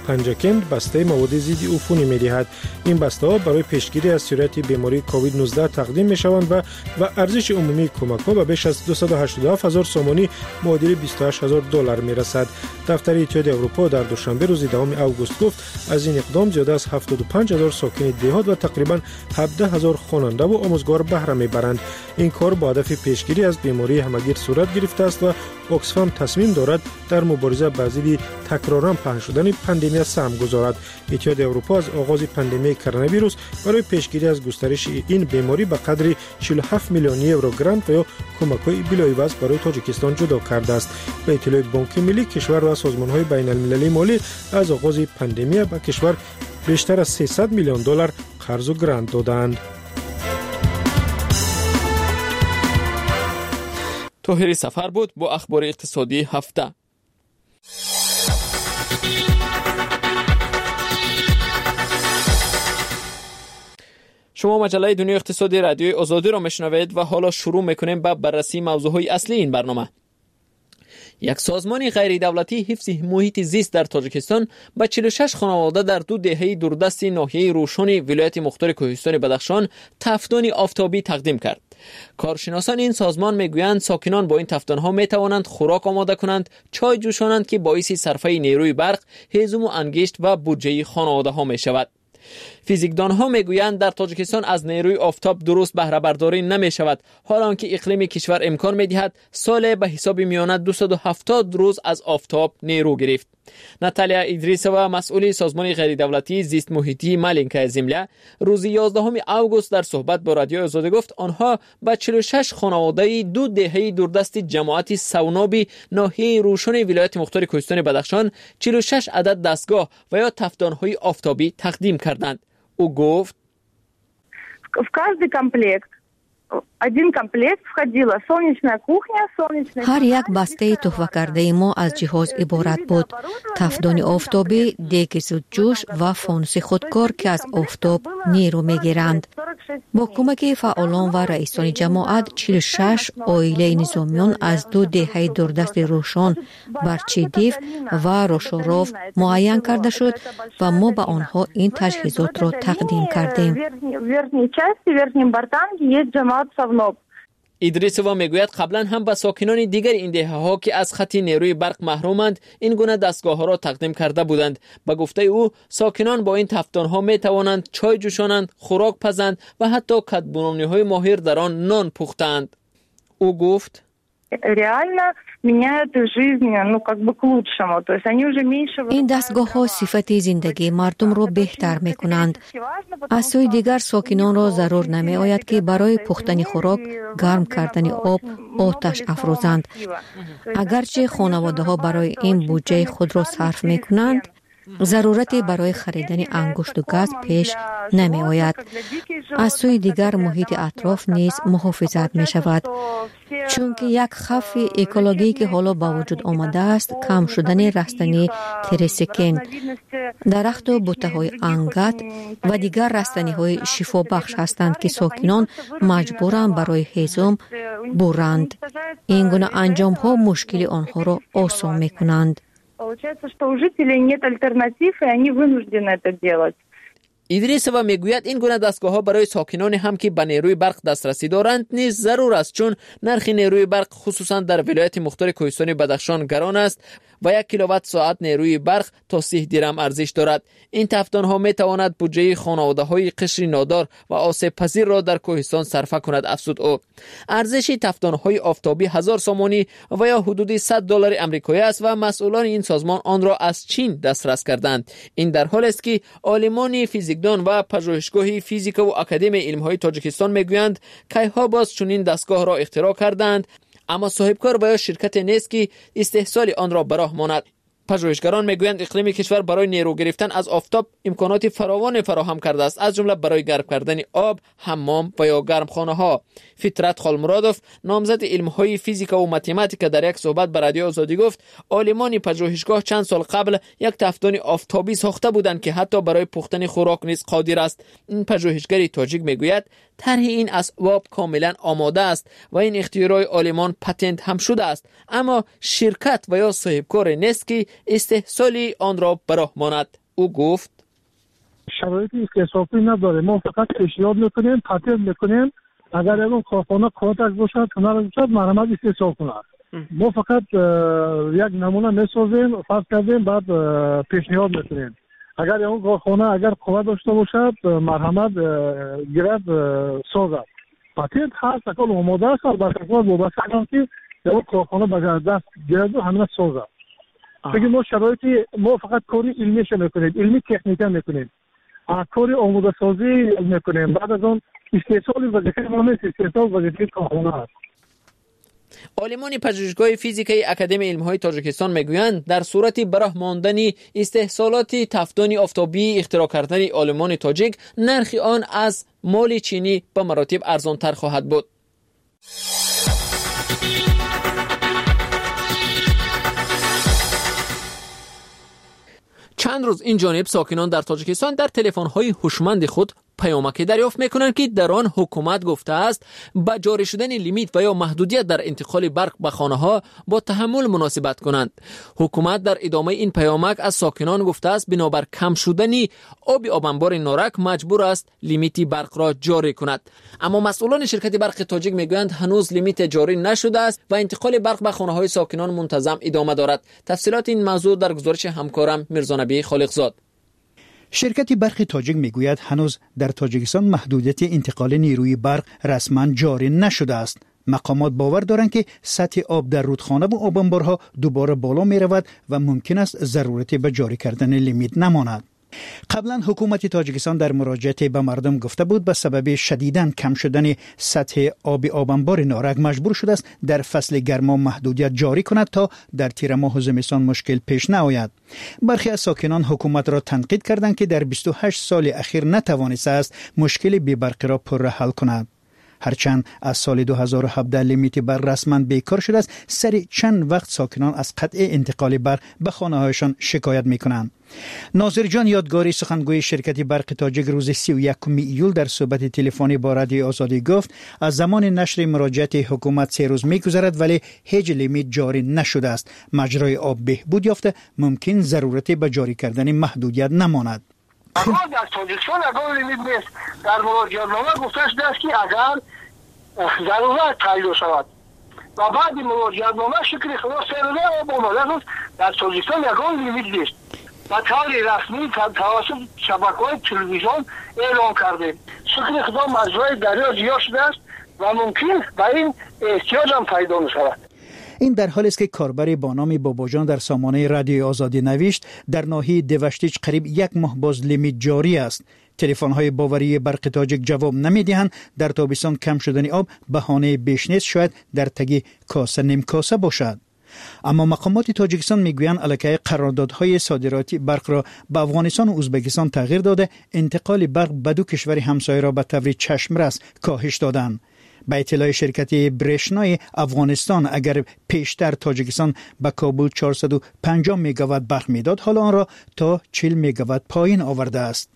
پنجکند بسته مواد ضد عفونی می‌دهد. این بسته‌ها برای پیشگیری از سرایت بیماری کووید 19 تقدیم می‌شوند و ارزش عمومی کمک‌ها به بیش از 287,000 سومانی معادل $28,000 می‌رسد. دفتر اتحادیه اروپا در دوشنبه روز 2 اوگوست گفت از این اقدام زیاده از 75,000 ساکن دهات و تقریباً 17,000 خواننده و آموزگار بهره می‌برند. این کار با هدف پیشگیری از بیماری همگیر صورت گرفته است و اکسفام تصمیم دارد در مبارزه با ضد تکرارا پهن شدن پاندمی سهم گذارد. اتحادیه اروپا از آغاز پاندمی کرونا ویروس برای پیشگیری از گسترش این بیماری به قدر 47 میلیون یورو گرانت و یا کمک‌های بلایوز برای تاجیکستان جدا کرده است. به اطلاع بانک ملی، کشور و سازمان‌های بین‌المللی مالی از آغاز پاندمی به کشور بیشتر از $300 میلیون قرض و گرانت دادند. طاهری سفر بود با اخبار اقتصادی هفته. شما مجله دنیای اقتصادی رادیوی آزادی را میشنوید و حالا شروع میکنیم با بررسی موضوعهای اصلی این برنامه. یک سازمان غیر دولتی حفظ محیط زیست در تاجیکستان به 46 خانواده در 2 دهه دوردست ناحیه روشن ولایت مختار کوهستان بدخشان تفتان آفتابی تقدیم کرد. کارشناسان این سازمان میگویند ساکنان با این تفتان‌ها میتوانند خوراک آماده کنند، چای جوشانند که باعث صرفه نیروی برق، هیزم و انگشت و بودجه خانواده‌ها میشود. فیزیکدانها میگویند در تاجیکستان از نیروی آفتاب درست بهره برداری نمی شود، حالانکه اقلیم کشور امکان میدهد سال به حساب میانه 270 روز از آفتاب نیرو گرفت. ناتالیا ایدریسووا، مسئول سازمان غیر دولتی زیست محیطی مالینکا زمله، روز 11 اوگوست در صحبت با رادیو آزادی گفت آنها به 46 خانواده 2 دهه دوردست جماعت سونابی ناحیه روشن ولایت مختار کوهستان بدخشان 46 عدد دستگاه و یا تفتان‌های آفتابی تقدیم کردند. او گفت هر یک بسته تحفه کرده ما از جهاز عبارت بود: تفدان آفتابی، دیگ زودجوش و فانوس خودکار که از آفتاب نیرو میگیرند. با کمک فعالان و رئیسان جماعت 46 عائله نظامیان از 2 دهه دوردست روشن، برچیدیف و روشوروف معین کرده شد و ما به آنها این تجهیزات را تقدیم کردیم. ایدریسووا میگوید قبلا هم به ساکنان دیگر این دهه ها که از خط نیروی برق محرومند این گونه دستگاه ها را تقدیم کرده بودند. به گفته او ساکنان با این تفتان ها می توانند چای جوشانند، خوراک پزند و حتی کدبنانی های ماهر در آن نان پختند. او گفت این دستگاه ها صفت زندگی مردم را بهتر می کنند. از سوی دیگر ساکنان را ضرور نمی آید که برای پختن خوراک، گرم کردن آب، آتش افروزند. اگرچه خانواده ها برای این بودجه خود را صرف می کنند، ضرورتی برای خریدن انگشت و گاز پیش نمی آید. از سوی دیگر محیط اطراف نیز محافظت می شود، چون که یک خف اکولوژی که حالا با وجود آمده است کم شدن رستنی تریسکین، درخت و بوته های انگت و دیگر رستنی های شفا بخش هستند که ساکنان مجبورند برای هیزم برند. این گونه انجام ها مشکل آنها را آسان می کنند. Получается, что у жителей нет альтернатив, и они вынуждены это делать. ایدریسووا میگوید این گونه دستگاه ها برای ساکنان هم که به نیروی برق دسترسی دارند نیز ضرور است، چون نرخ نیروی برق خصوصا در ولایت مختار کوهستان بدخشان گران است و 1 کیلووات ساعت نیروی برق تا 30 درم ارزش دارد. این تفتان ها می تواند بودجه خانواده های قشر نادار و آسیب پذیر را در کوهستان صرفه کند. افزود او ارزش تفتان های آفتابی 1000 سومانی و یا حدود $100 آمریکایی است و مسئولان این سازمان آن را از چین دسترس کردند. این در حالی است که عالمان فیزیکدان و پژوهشگاه فیزیک و اکادمی علم های تاجیکستان میگویند کیها باز چنین دستگاه را اختراع کردند، اما صاحبکار و یا شرکت نیست که استحصال آن را براه ماند. پژوهشگران میگویند اقلیم کشور برای نیرو گرفتن از آفتاب امکانات فراوان فراهم کرده است، از جمله برای گرم کردن آب، حمام و یا گرمخانه ها. فطرت خالمرادوف، نامزد علم های فیزیک و متماتیک، در یک صحبت با رادیو آزادی گفت عالمان پژوهشگاه چند سال قبل یک تفتان آفتابی ساخته بودند که حتی برای پختن خوراک نیز قادر است. این پژوهشگر تاجیک میگوید طرح این اسباب کاملا آماده است و این اختراع آلمان پتنت هم شده است، اما شرکت و یا صاحبکار نیست که استحصال آن را به راه ماند. او گفت شرایط اختصاصی نداره، ما فقط پیشنهاد میکنیم، پتنت میکنیم، اگر اون کارخانه کاتک باشد، هنر باشد، مرمت استحصال کند. ما فقط یک نمونه میسازیم، فرض کردیم، بعد پیشنهاد میکنیم. اگر اون کارخانه اگر قوت داشته باشد، مرحمت گیرد سازد. پتنت هست، اکل آماده است، البته وابسته است که اون کارخانه به دست گیرد و همه سازد. بگیم ما شرایطی، ما فقط کاری علمیش میکنیم، علمی تکنیکی میکنیم، کاری آماده سازی میکنیم، بعد از اون استحصال وظیفه ما نیست، استحصال وظیفه کارخانه است. عالمان پژوهشگاه فیزیکی اکادمی علم‌های تاجیکستان میگویند در صورت براه ماندن استحصالات تفدان آفتابی اختراع کردن آلمان تاجیک، نرخ آن از مال چینی به مراتب ارزان‌تر خواهد بود. چند روز این جانب ساکنان در تاجیکستان در تلفن‌های هوشمند خود پیامکی دریافت میکنند که در آن حکومت گفته است با جاری شدن لیمیت و یا محدودیت در انتقال برق به خانه‌ها با تحمل مناسبت کنند. حکومت در ادامه این پیامک از ساکنان گفته است بنابر کم شدن آب انبار نارک مجبور است لیمیت برق را جاری کند. اما مسئولان شرکت برق تاجیک میگویند هنوز لیمیت جاری نشده است و انتقال برق به خانه‌های ساکنان منتظم ادامه دارد. تفصیلات این موضوع در گزارش همکارم میرزا نبی خالقزاد. شرکت برق تاجیک میگوید هنوز در تاجیکستان محدودیت انتقال نیروی برق رسما جاری نشده است. مقامات باور دارند که سطح آب در رودخانه و آب انبارها دوباره بالا می رود و ممکن است ضرورتی به جاری کردن لیمیت نماند. قبلا حکومت تاجیکستان در مراجعه به مردم گفته بود به سبب شدیداً کم شدن سطح آب انبار نارک مجبور شده است در فصل گرما محدودیت جاری کند تا در تیر ماه و زمستان مشکل پیش نیاید. برخی از ساکنان حکومت را تنقید کردند که در 28 سال اخیر نتوانسته است مشکل بی‌برقی را پرراه حل کند. هرچند از سال 2017 لیمیت برق رسما بیکار شده است، سری چند وقت ساکنان از قطع انتقال برق به خانه‌هایشان شکایت می‌کنند. ناظر جان یادگاری سخنگوی شرکت برق تاجیک روز 31 ایول در صحبت تلفنی با رادیو آزادی گفت از زمان نشر مراجعت حکومت 3 روز می‌گذرد ولی هیچ لیمیت جاری نشده است. مجرای آب بهبود یافته، ممکن ضرورتی به جاری کردن محدودیت نماند. اما در تاجیکستان اگر لیمیت نیست، در مراجعتنامه گفته شده است که اگر ضرورت تعیین شود و بعد مراجعتنامه شکل خلاص سرده آب آماده است، در تاجیکستان اگر لیمیت نیست و طور رسمی توسط شبکه‌های تلویزیون اعلام کرده شکل خدا مجرای دریا زیاد شده است و ممکن به این احتیاج هم پیدا می شود. این در حالی است که کاربری با نام باباجان در سامانه رادیو آزادی نوشت در ناحیه دوشتیج قریب 1 ماه باز لیمیت جاری است. تلفن‌های باوری برق تاجیک جواب نمی‌دهند. در تابستان کم شدن آب بهانه بیش نیست، شاید در تگی کاسه نیم کاسه باشد. اما مقامات تاجیکستان میگویند الکی قراردادهای صادراتی برق را به افغانستان و ازبکستان تغییر داده، انتقال برق به دو کشور همسایه را به طور چشمرس کاهش دادند. به اطلاع شرکت برشنای افغانستان اگر پیشتر تاجیکستان به کابل 450 میگاوات برق میداد، حالا آن را تا 40 میگاوات پایین آورده است.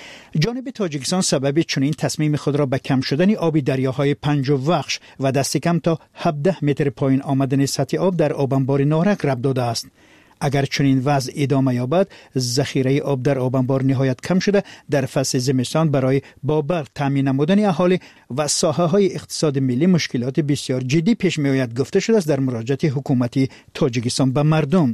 جانب تاجیکستان سبب چنین تصمیم خود را به کم شدن آب دریاهای پنجوخش و دست کم تا 17 متر پایین آمدن سطح آب در آب انبار نارک ربط داده است. اگر چنین وضع ادامه یابد، ذخیره آب در آب انبار نهایت کم شده در فصل زمستان برای با برق تامین نمودن اهالی و ساحه‌های اقتصاد ملی مشکلات بسیار جدی پیش می‌آید گفته شده است در مراجعه حکومتی تاجیکستان به مردم.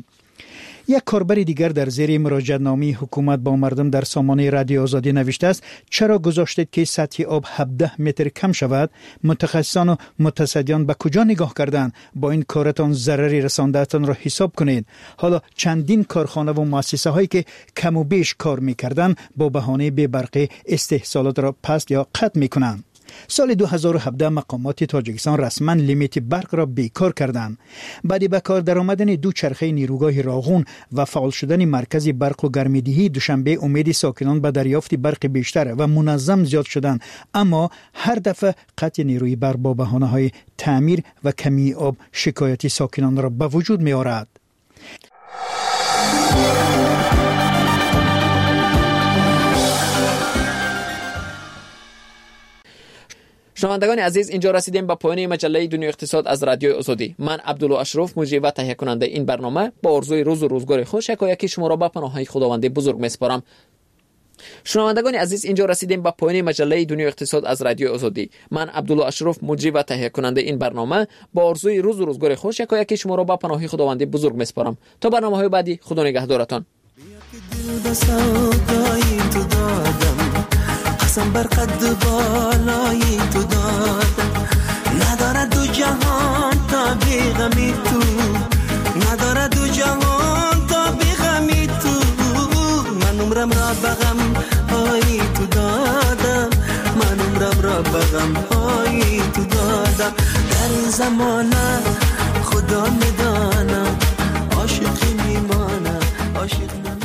یک کاربر دیگر در زیر مراجعه‌نامه حکومت با مردم در سامانه رادیو آزادی نوشته است چرا گذاشتید که سطح آب 17 متر کم شود؟ متخصصان و متصدیان به کجا نگاه کردند؟ با این کارتان ضرری رسانده‌تان را حساب کنید. حالا چندین کارخانه و مؤسسه هایی که کم و بیش کار می‌کردند با بهانه بی‌برقی استحصالات را پس یا قطع می‌کنند. سال 2017 مقامات تاجیکستان رسما لیمیت برق را بیکار کردند. بعد به کار درآمدن دو چرخه نیروگاه راغون و فعال شدن مرکز برق و گرمایدهی دوشنبه امید ساکنان به دریافت برق بیشتر و منظم زیاد شدند، اما هر دفعه قطع نیروی برق با بهانه‌های تعمیر و کمی آب شکایت ساکنان را به وجود می آورد. شنوندگان عزیز، اینجا رسیدیم به پایان مجله دنیای اقتصاد از رادیوی آزادی. من عبدالله اشرف، مجری و تهیه کننده این برنامه، با آرزوی روز و روزگار خوش یکایک شما را به پناههای خداوند بزرگ میسپارم. شنوندگان عزیز، اینجا رسیدیم به پایان مجله دنیای اقتصاد از رادیوی آزادی. من عبدالله اشرف، مجری و تهیه کننده این برنامه، با آرزوی روز و روزگار خوش یکایک شما را به پناههای خداوند بزرگ میسپارم. تا برنامه‌های بعدی، خدا نگهدارتان. قسم بر قد بالای تو دادم، نداره دو جهان تا بی غمی تو، نداره دو جهان تا بی غمی تو. من عمرم را بغم های تو دادم، من عمرم را بغم های تو دادم. در این زمانه خدا میدانم عاشقی میمانم، عاشق